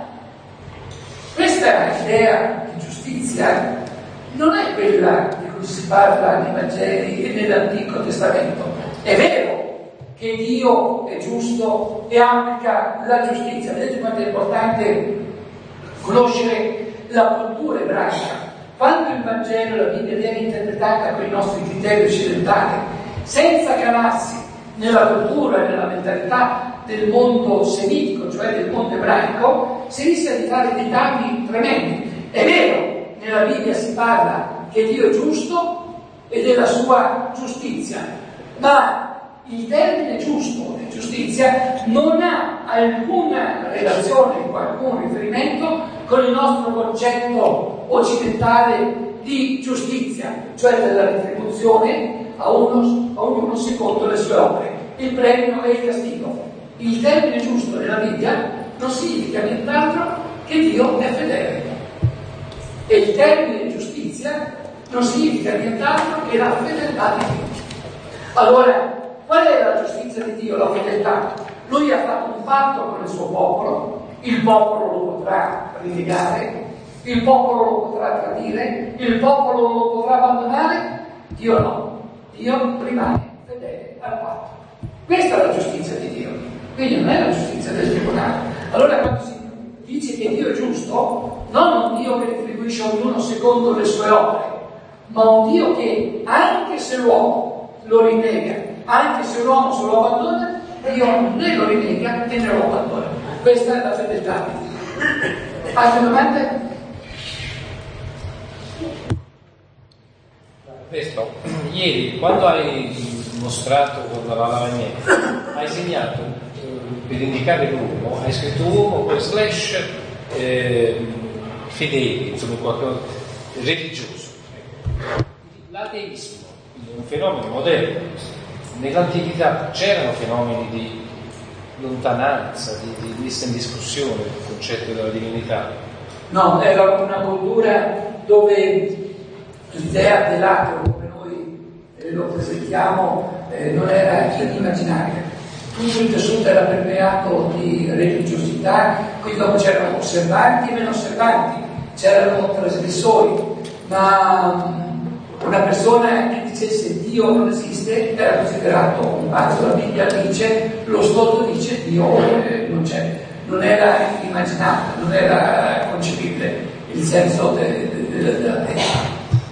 questa idea di giustizia non è quella di cui si parla nei Vangeli e nell'Antico Testamento. È vero che Dio è giusto e applica la giustizia. Vedete quanto è importante conoscere la cultura ebraica. Quando il Vangelo e la Bibbia viene interpretata con i nostri criteri occidentali, senza calarsi nella cultura e nella mentalità del mondo semitico, cioè del mondo ebraico, si rischia di fare dei danni tremendi. È vero, nella Bibbia si parla che Dio è giusto e della sua giustizia, ma il termine giusto e giustizia non ha alcuna relazione o alcun riferimento con il nostro concetto occidentale di giustizia, cioè della retribuzione a ognuno secondo le sue opere, il premio e il castigo. Il termine giusto nella Bibbia non significa nient'altro che Dio è fedele, e il termine giustizia non significa nient'altro che la fedeltà di Dio. Allora, qual è la giustizia di Dio, la fedeltà? Lui ha fatto un patto con il suo popolo, il popolo lo potrà rinnegare, il popolo lo potrà tradire, il popolo lo potrà abbandonare, Dio no, Dio rimane fedele al patto. Questa è la giustizia di Dio, quindi non è la giustizia del tribunale. Allora quando si dice che Dio è giusto, non un Dio che retribuisce a ognuno secondo le sue opere, ma un Dio che anche se l'uomo lo rinnega, anche se l'uomo se lo abbandona, Dio né lo rinnega né lo abbandona. Questa è la fedeltà di Dio. Altre domande? Questo, ieri quando hai mostrato con la lavagnetta, hai segnato per indicare l'uomo, hai scritto uomo poi slash fedeli, insomma qualcosa religioso. L'ateismo è un fenomeno moderno. Nell'antichità c'erano fenomeni di lontananza, di messa in discussione del concetto della divinità. No, era una cultura dove l'idea dell'ateo come noi lo presentiamo non era inimmaginabile. Tutto il tessuto era permeato di religiosità, quindi dopo c'erano osservanti e meno osservanti, c'erano trasgressori, ma una persona che dicesse Dio non esiste era considerato un pazzo. La Bibbia dice, lo stolto dice Dio non c'è. Non era immaginabile, non era concepibile il senso della testa.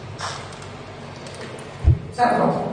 Sandro?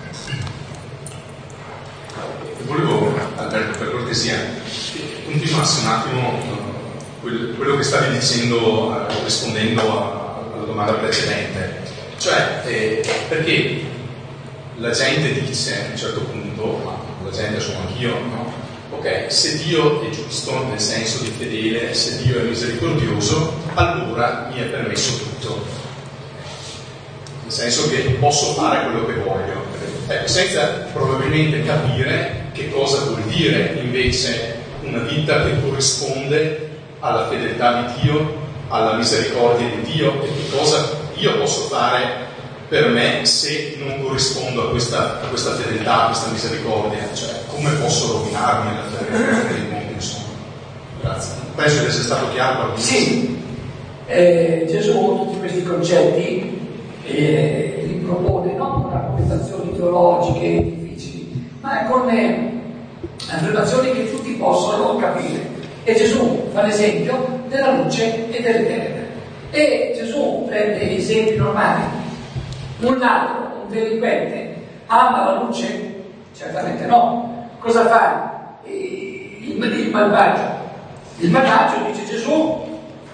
Volevo, Alberto, per cortesia, continuassi un attimo quello che stavi dicendo rispondendo alla domanda precedente. Cioè, perché la gente dice a un certo punto, ma la gente sono anch'io, no? Ok, se Dio è giusto nel senso di fedele, se Dio è misericordioso, allora mi è permesso tutto. Nel senso che posso fare quello che voglio, senza probabilmente capire che cosa vuol dire invece una vita che corrisponde alla fedeltà di Dio, alla misericordia di Dio, e che cosa io posso fare per me se non corrispondo a questa fedeltà, a questa misericordia, cioè come posso rovinarmi la fedeltà del mondo, insomma. Grazie. Penso di essere stato chiaro. Sì, Gesù tutti questi concetti li propone non con argomentazioni teologiche difficili, ma con affermazioni che tutti possono capire. E Gesù fa l'esempio della luce e delle tenebre. E Gesù prende esempi normali. Un ladro, un delinquente, ama la luce? Certamente no. Cosa fa il malvagio? Il malvagio, dice Gesù,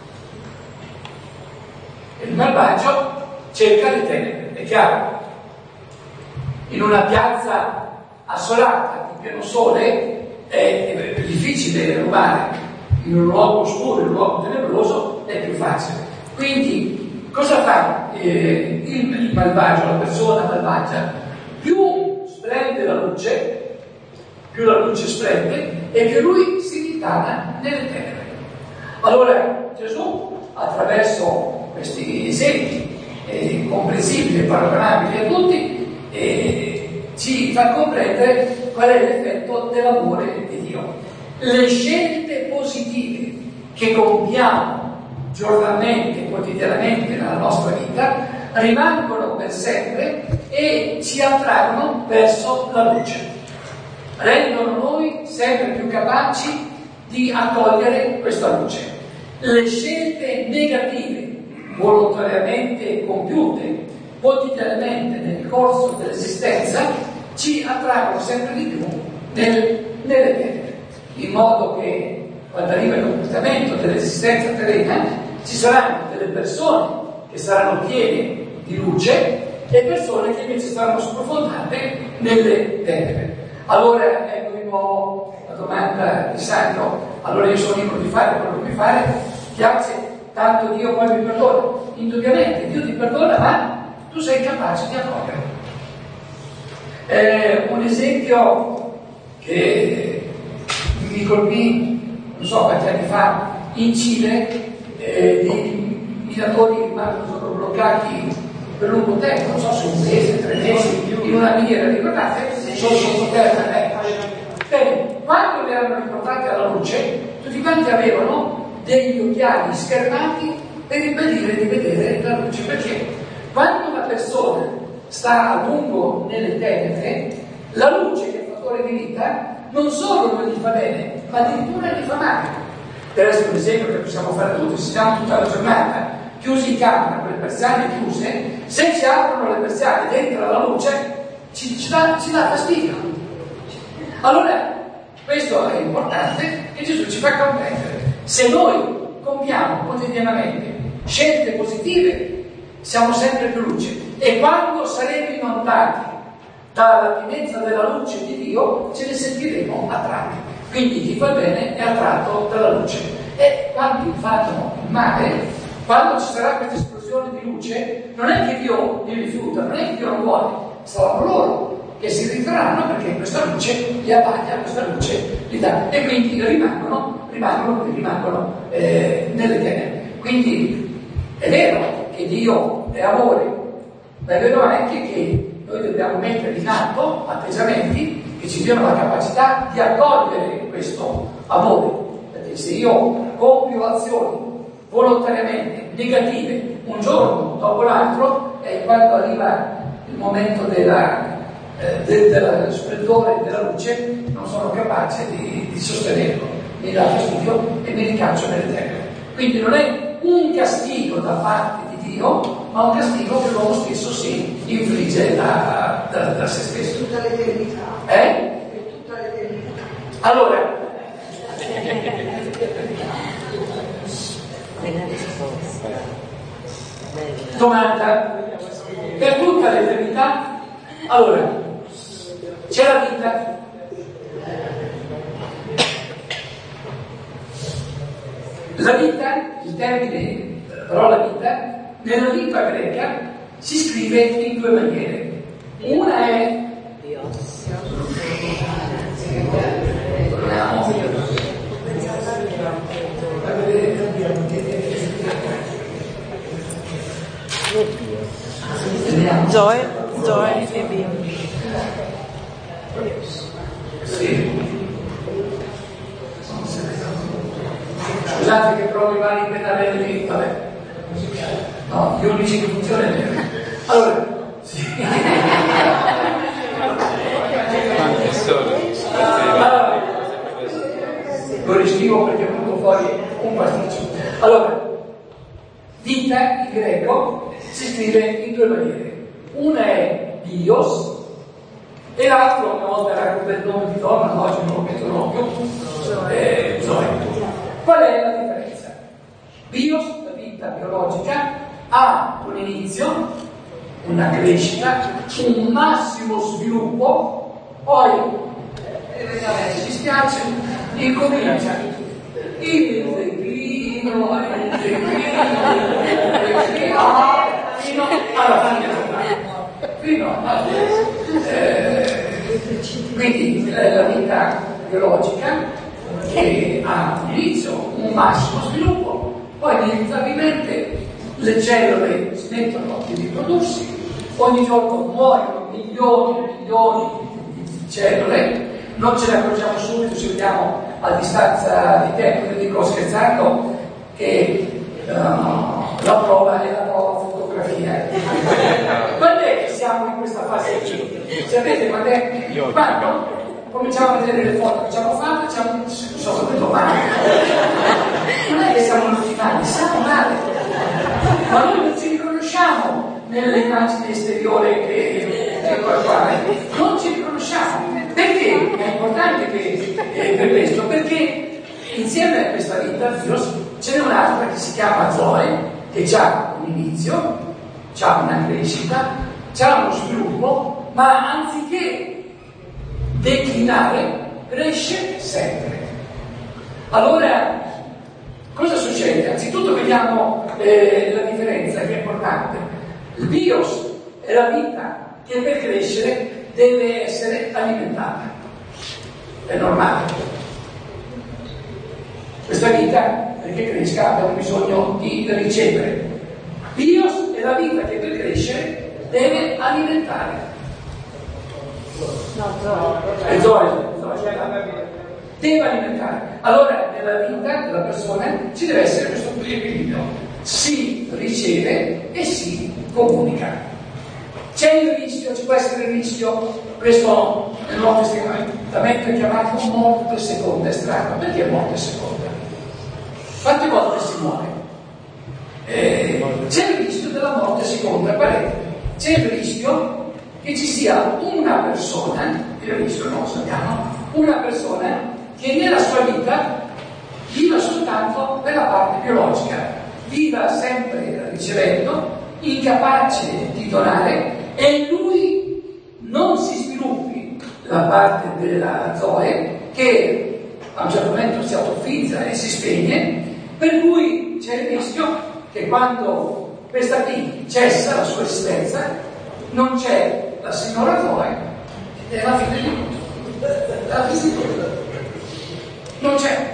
il malvagio cerca le tenebre, è chiaro. In una piazza assolata di pieno sole è difficile rubare, in un luogo oscuro, in un luogo tenebroso è più facile. Quindi cosa fa il malvagio, la persona malvagia? Più splende la luce, più la luce splende e più lui si rintanna nelle tenebre. Allora Gesù, attraverso questi esempi comprensibili e paragonabili a tutti, ci fa comprendere qual è l'effetto dell'amore di Dio. Le scelte positive che compiamo giornalmente, quotidianamente nella nostra vita rimangono per sempre e ci attraggono verso la luce, rendono noi sempre più capaci di accogliere questa luce. Le scelte negative volontariamente compiute quotidianamente nel corso dell'esistenza ci attraggono sempre di più nelle tenebre, in modo che quando arriva il completamento dell'esistenza terrena ci saranno delle persone che saranno piene di luce e persone che invece saranno sprofondate nelle tenebre. Allora ecco di nuovo la domanda di Sandro: allora io sono libero di fare quello che mi pare, piace, tanto Dio poi mi perdona. Indubbiamente Dio ti perdona, ma tu sei capace di accogliere. Un esempio che mi colpì, non so quanti anni fa, in Cile, i minatori rimangono bloccati per lungo tempo, non so se un mese, 3 mesi, in una miniera, ricordate? Sono sottoterra. Bene, quando li erano riportati alla luce, tutti quanti avevano degli occhiali schermati per impedire di vedere la luce, perché quando una persona sta a lungo nelle tenebre, la luce, che è il fattore di vita, non solo non gli fa bene, ma addirittura gli fa male. Per esempio, un esempio che possiamo fare tutti: se siamo tutta la giornata chiusi in camera con le persiane chiuse, se ci aprono le persiane dentro la luce ci dà fastidio. Allora questo è importante, che Gesù ci fa comprendere. Se noi compiamo quotidianamente scelte positive, siamo sempre più luce, e quando saremo inondati dalla pienezza della luce di Dio ce ne sentiremo attratti. Quindi chi fa bene è attratto dalla luce, e quando fanno il male, quando ci sarà questa esplosione di luce, non è che Dio li rifiuta, non è che Dio non vuole, saranno loro che si ritrarranno, perché questa luce li abbaglia, questa luce li dà, e quindi rimangono nelle tenebre. Quindi è vero che Dio è amore, ma è vero anche che noi dobbiamo mettere in atto atteggiamenti che ci diano la capacità di accogliere questo amore, perché se io compio azioni volontariamente negative un giorno dopo l'altro, e quando arriva il momento dello splendore della luce non sono capace di sostenerlo, mi dà fastidio e mi ricaccio nelle tenebre. Quindi non è un castigo da parte di Dio, ma un castigo che l'uomo stesso si infligge da se stesso. Tutta l'eternità. Per tutta l'eternità. Allora, domanda: per tutta l'eternità? Allora, c'è la vita. La vita, il termine, la parola vita, nella lingua greca si scrive in 2 maniere. Una è Zoe e Dio. Sì. Scusate che provo i vari pennarelli, vabbè. No, gli unici che funzionano è vero. Allora, sì. Lo riscrivo perché greco si scrive in due maniere. Una è bios e l'altro, una volta era il nome di donna, oggi non lo mettono più, zoe. Qual è la differenza? Bios, la vita biologica, ha un inizio, una crescita, un massimo sviluppo, poi, mi dispiace, incomincia il declino, fino alla fine quindi la vita biologica che ha un inizio, un massimo sviluppo, poi inevitabilmente le cellule smettono di riprodursi, ogni giorno muoiono milioni e milioni di cellule, non ce ne accorgiamo subito, ci vediamo a distanza di tempo. Io dico scherzando che la prova è la nuova fotografia. Quando è che siamo in questa fase qui? Sapete quando è? Quando cominciamo a vedere le foto che ci hanno fatto, sono venuto male. Non è che siamo venuti male, siamo male. Ma noi non ci riconosciamo nelle immagini esteriori che non ci riconosciamo. Perché? È importante per questo, perché insieme a questa vita ce n'è un'altra che si chiama Zoe, che ha un inizio, ha una crescita, ha uno sviluppo, ma anziché declinare, cresce sempre. Allora, cosa succede? Anzitutto vediamo la differenza che è importante. Il bios è la vita che per crescere deve essere alimentata. È normale. Questa vita, perché cresca, abbiamo bisogno di ricevere. Bios è la vita che per crescere deve alimentare. È Zoe. Deve alimentare. Allora, nella vita della persona ci deve essere questo equilibrio. Si riceve e si comunica. C'è il rischio, ci può essere il rischio, questo nel Nuovo Testamento è chiamato morte seconda, è strano. Perché morte seconda? Quante volte si muore? C'è il rischio della morte seconda, qual è? C'è il rischio che ci sia una persona, il rischio non lo sappiamo, una persona che nella sua vita viva soltanto per la parte biologica, viva sempre ricevendo, incapace di donare, e lui non si sviluppi la parte della Zoe che a un certo momento si autofizza e si spegne, per cui c'è il rischio che quando questa qui cessa la sua esistenza non c'è la signora Zoe e la fine di tutto. La fine di tutto. Non c'è.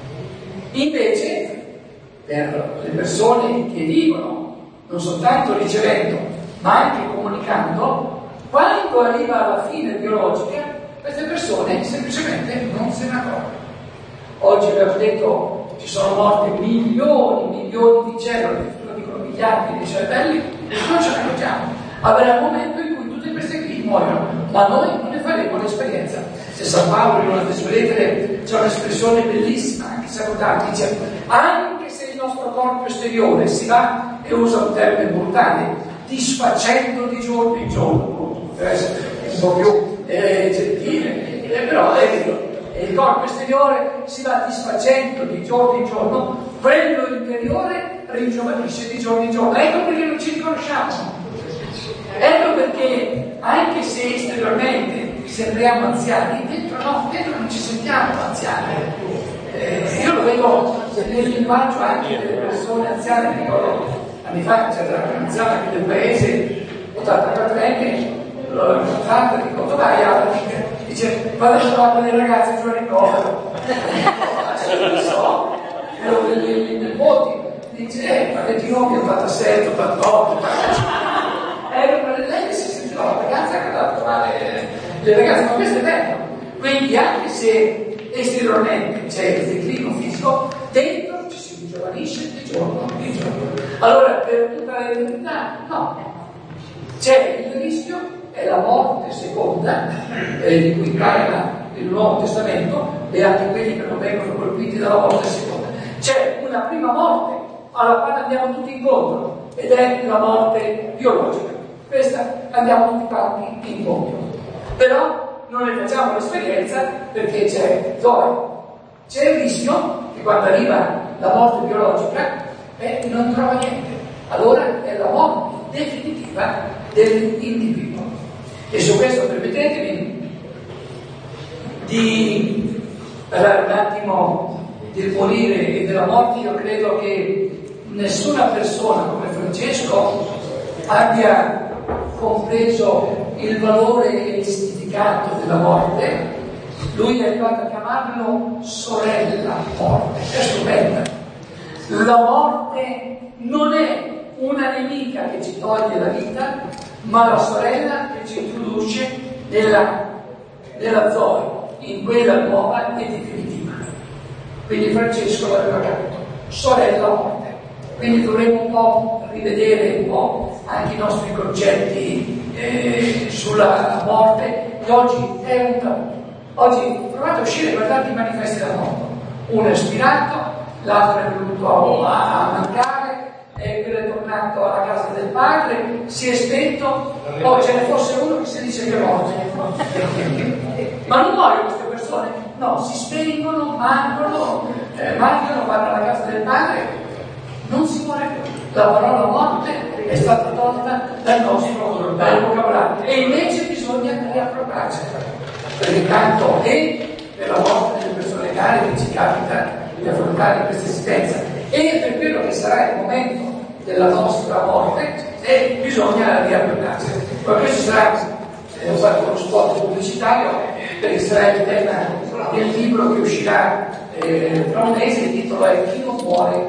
Invece per le persone che vivono non soltanto ricevendo ma anche comunicando, quando arriva alla fine biologica, queste persone semplicemente non se ne accorgono. Oggi abbiamo detto ci sono morte milioni di cellule, lo dicono miliardi di cervelli, e non ce ne accorgiamo. Avrà un momento in cui tutte queste qui muoiono, ma noi non ne faremo l'esperienza. Se San Paolo in una delle sue lettere c'è un'espressione bellissima, anche salutare, dice: anche se il nostro corpo esteriore si va, e usa un termine brutale, disfacendo di giorno in giorno, per essere un po' più gentile, però è vero, il corpo esteriore si va disfacendo di giorno in giorno, quello interiore ringiovanisce di giorno in giorno. Ecco perché non ci riconosciamo, ecco perché anche se esteriormente sembriamo anziani, dentro non ci sentiamo anziani. Io lo vedo nel linguaggio anche delle persone anziane. Mi ricordo anni fa c'era un'anziana qui del paese, 84 anni, l'ho incontrata, dico: dove vai Alan? Dice: vado a trovare delle ragazze giù a ricovero. Non so, ero dei nipoti, dice: ma 29, 87, 88, 45. Lei che si sentiva la ragazza che andava a trovare le ragazze, ma questo è bello. Quindi anche se esteriormente c'è il declino fisico, dentro ci si ringiovanisce di giorno in giorno. Allora, per tutta la verità, no. C'è il rischio, è la morte seconda, di cui parla il Nuovo Testamento, e anche quelli che non vengono colpiti dalla morte seconda. C'è una prima morte alla quale andiamo tutti incontro, ed è la morte biologica. Questa andiamo tutti quanti in compito. Però non ne facciamo l'esperienza perché c'è Zoe. C'è il rischio che quando arriva la morte biologica non trova niente. Allora è la morte definitiva dell'individuo. E su questo permettetemi di parlare un attimo del morire e della morte. Io credo che nessuna persona come Francesco abbia compreso il valore e il significato della morte. Lui è arrivato a chiamarlo sorella morte, è stupenda. La morte non è una nemica che ci toglie la vita, ma la sorella che ci introduce nella Zoe, in quella nuova e definitiva. Quindi Francesco l'aveva capito, sorella morte. Quindi dovremmo un po' rivedere un po' anche i nostri concetti sulla morte, che oggi è un tabù. Oggi provate a uscire per tanti manifesti della morte. Uno è spirato, l'altro è venuto a mancare, quello è tornato alla casa del padre, si è spento, poi ce ne fosse uno che si dice che è morto. Ma non muoiono queste persone? No, si spengono, mancano, vanno alla casa del padre, non si muore più. La parola morte è stata tolta dal nostro vocabolario e invece bisogna riappropriarsi, perché tanto è per la morte delle persone care che ci capita di affrontare in questa esistenza e per quello che sarà il momento della nostra morte e bisogna riappropriarsi. Ma questo sarà, ho fatto uno spot pubblicitario, perché sarà il tema del libro che uscirà tra un mese. Il titolo è Chi non muore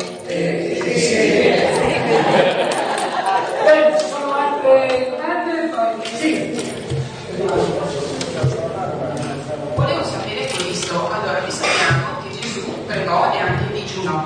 ci sono altre domande? Sì. Volevo sapere questo. Allora, noi sappiamo che Gesù pregò e anche il digiuno.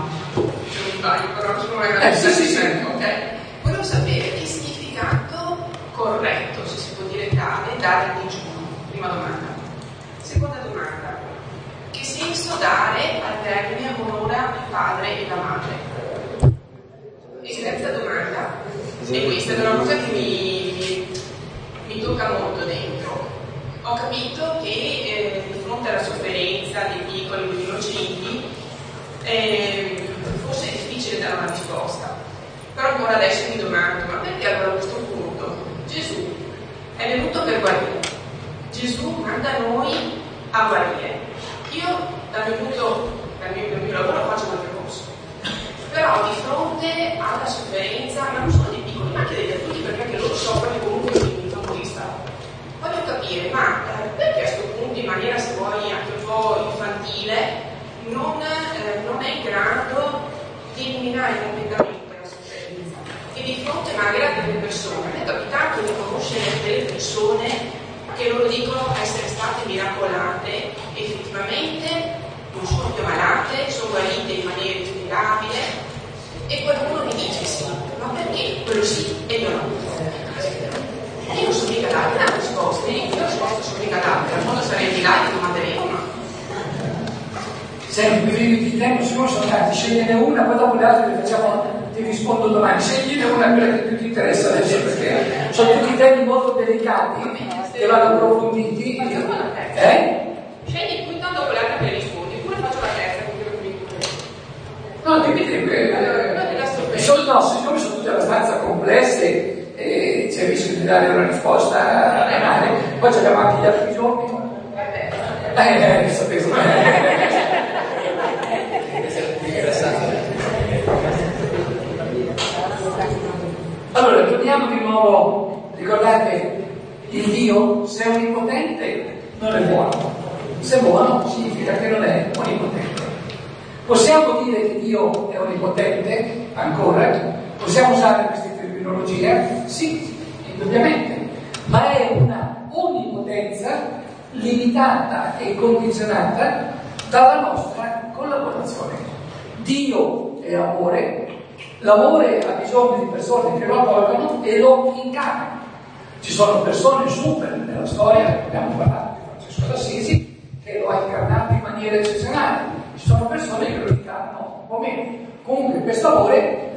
Sì. Okay. Volevo sapere che significato corretto, se si può dire tale, dare il digiuno. Prima domanda. Seconda domanda. Che senso dare al termine onora il padre e la madre? E terza domanda, e questa è una cosa che mi tocca molto dentro. Ho capito che di fronte alla sofferenza dei piccoli, degli innocenti, forse è difficile dare una risposta. Però ancora adesso mi domando, ma perché allora a questo punto Gesù è venuto per guarire? Gesù manda noi a guarire. Io dal mio lavoro faccio quel percorso, però di fronte alla sofferenza, ma non solo dei piccoli, ma anche degli adulti, perché anche loro soffrono comunque in famiglia, voglio capire, ma perché a questo punto, in maniera se vuoi anche un po' infantile, non è in grado di eliminare completamente la sofferenza? E di fronte magari a delle persone, a me è capitato di conoscere delle persone che loro dicono essere state miracolate, effettivamente non sono più malate, sono guarite in maniera inspiegabile, e qualcuno mi dice sì, ma perché quello sì e io no? Io non sono mica data una risposta, io la risposta sono mica data, al mondo sarei di là e ti domanderemo, ma sempre i limiti di tempo sono tanti, scegliene una, poi dopo le altre le facciamo, ti rispondo domani. Scegliene una, quella che più ti interessa adesso, perché sono tutti temi molto delicati che vanno approfonditi. Scegli tu intanto quell'altra che le rispondi, pure faccio la terza. No, siccome sono tutte abbastanza complesse e c'è il rischio di dare una risposta banale, poi abbiamo anche gli altri giorni. Sapevo. Allora, torniamo di nuovo, ricordate, il Dio, se è onnipotente, non è buono. Se è buono, significa che non è onnipotente. Possiamo dire che Dio è onnipotente? Ancora? Possiamo usare questa terminologia? Sì, indubbiamente. Ma è una onnipotenza limitata e condizionata dalla nostra collaborazione. Dio è amore, l'amore ha bisogno di persone che lo accolgono e lo incarnano. Ci sono persone super nella storia, abbiamo parlato di Francesco d'Assisi, che lo ha incarnato in maniera eccezionale. Ci sono persone che lo incarnano un po' meno. Comunque questo amore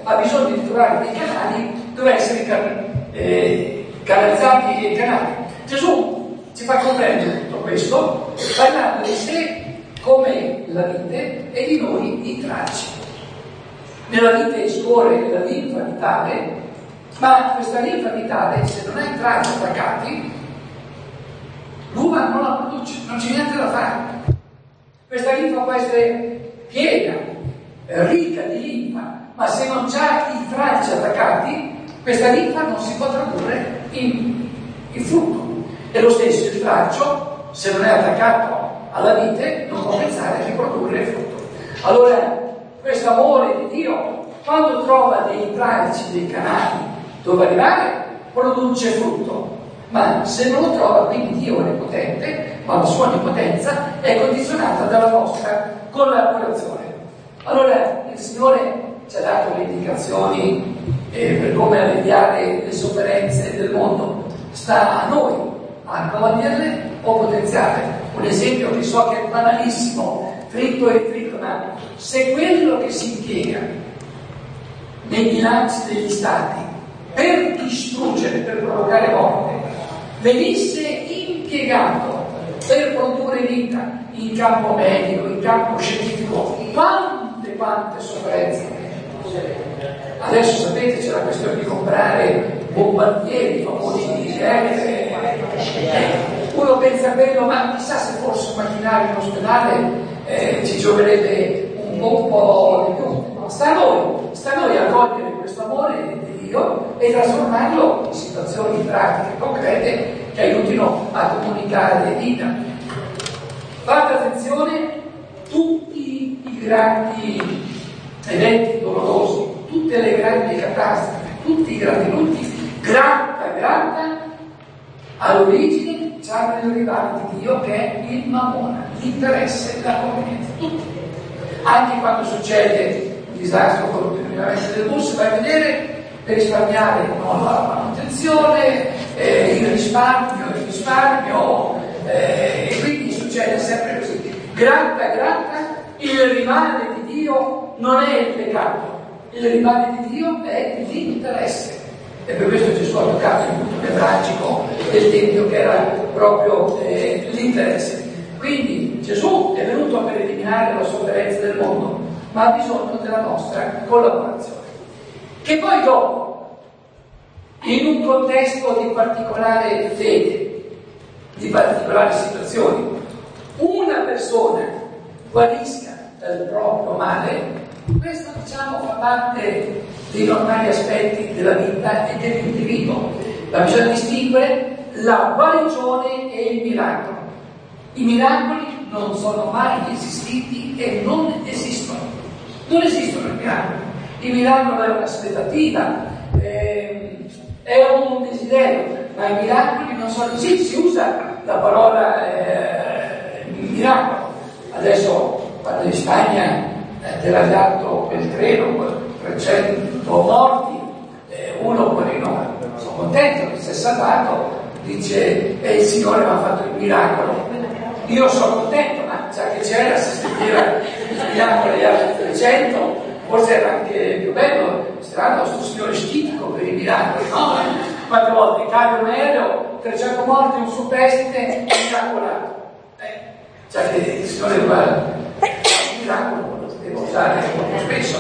ha bisogno di trovare dei canali dove essere canalizzati e canali. Gesù ci fa comprendere tutto questo parlando di sé come la vite e di noi i tralci. Nella vite scorre la linfa vitale, ma questa linfa vitale, se non ha i tralci attaccati, l'uva non la produce, non c'è niente da fare. Questa linfa può essere piena, ricca di linfa, ma se non c'ha i tralci attaccati, questa linfa non si può tradurre in frutto. E lo stesso il tralcio, se non è attaccato alla vite, non può pensare a riprodurre il frutto. Allora, questo amore di Dio, quando trova dei tralci, dei canali dove arrivare, produce frutto. Ma se non lo trova, quindi Dio è potente, ma la sua onnipotenza è condizionata dalla nostra collaborazione. Allora il Signore ci ha dato le indicazioni per come alleviare le sofferenze del mondo. Sta a noi accoglierle o potenziarle. Un esempio che so che è banalissimo, fritto e fritto, ma se quello che si impiega nei bilanci degli stati per distruggere, per provocare morte, venisse impiegato per produrre vita in campo medico, in campo scientifico, quante sofferenze. Adesso sapete c'è la questione di comprare bombardieri famosi, uno pensa a quello, ma chissà se forse un macchinario in ospedale ci gioverebbe un po' di più. Sta a noi a cogliere questo amore di Dio e trasformarlo in situazioni pratiche, concrete, che aiutino a comunicare vita. Fate attenzione, tutti i grandi eventi dolorosi, tutte le grandi catastrofi, tutti i grandi lutti, gratta, all'origine hanno il rivale di Dio che è il Mammona, l'interesse, la convenienza, tutti. Anche quando succede un disastro con l'inquinamento del bus, vai a vedere per risparmiare non la manutenzione, il risparmio, e quindi succede sempre così. Gratta, il rivale di Dio non è il peccato, il rivale di Dio è l'interesse. E per questo Gesù ha toccato il punto nevralgico del Tempio, che era proprio l'interesse. Quindi Gesù è venuto per eliminare la sofferenza del mondo, ma ha bisogno della nostra collaborazione. Che poi dopo, in un contesto di particolare fede, di particolari situazioni, una persona guarisca dal proprio male, questo fa parte dei normali aspetti della vita e dell'individuo. Ma bisogna distinguere la guarigione e il miracolo. I miracoli non sono mai esistiti e non esistono. Non esistono i miracoli. Il miracolo è un'aspettativa, è un desiderio, ma i miracoli non sono. Sì, si usa la parola miracolo. Adesso, quando in Spagna era dato quel treno, 300 morti, uno poverino, sono contento che si è salvato, dice il Signore mi ha fatto il miracolo. Io sono contento, ma già che c'era, se scriveva il miracolo agli altri 300, forse era anche più bello, strano sto Signore scitico per i miracoli, no? Quante volte cade un aereo, 300 morti, un superstite, miracolato. Già che il Signore guarda, il miracolo lo devo usare molto spesso.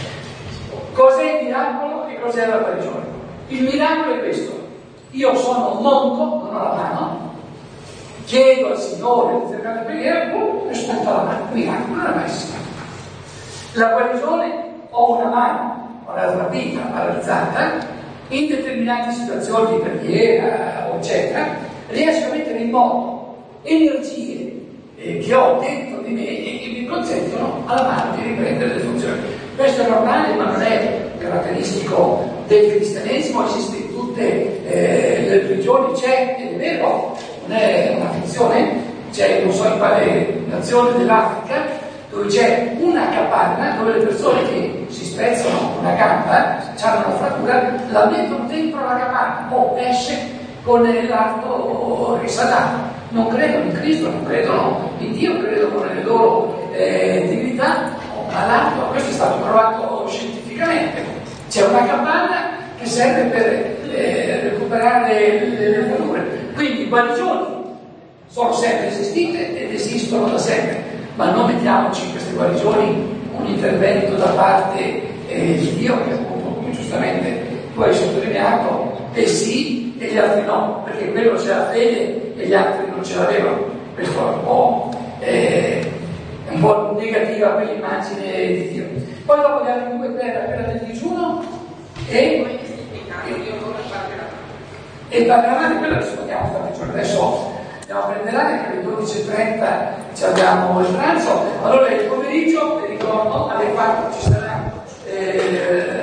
Cos'è il miracolo e cos'è la guarigione? Il miracolo è questo: io sono monco, non ho la mano, chiedo al Signore di cercare la preghiera, e spunto la mano. Il miracolo non è mai esistito. La guarigione, ho una mano, ho la vita paralizzata, in determinate situazioni di preghiera, eccetera, riesco a mettere in moto energie che ho dentro di me e che mi consentono alla mano di riprendere le funzioni. Questo è normale, ma non è caratteristico del cristianesimo, esiste in tutte le religioni, c'è, ed è vero, non è una finzione, c'è, non so in quale nazione dell'Africa, dove c'è una capanna dove le persone che si spezzano una gamba, hanno una frattura, la mettono dentro la capanna, esce con l'arto risanato. Non credono in Cristo, non credono in Dio, credono nelle loro divinità, ma l'arto, questo è stato provato scientificamente. C'è una campana che serve per recuperare le verdure. Quindi i guarigioni sono sempre esistite ed esistono da sempre, ma non mettiamoci in queste guarigioni un intervento da parte di Dio, che appunto, come giustamente tu hai sottolineato, e sì e gli altri no, perché quello c'è la fede e gli altri non ce l'avevano. Questo è un po' negativa per l'immagine di Dio. Poi dopo gli altri due per quella del digiuno e il Padre la Madre, quello adesso andiamo a fare, adesso andiamo a prendere l'aria, che alle 12:30 ci abbiamo il pranzo. Allora il pomeriggio, vi ricordo, alle 4 ci sarà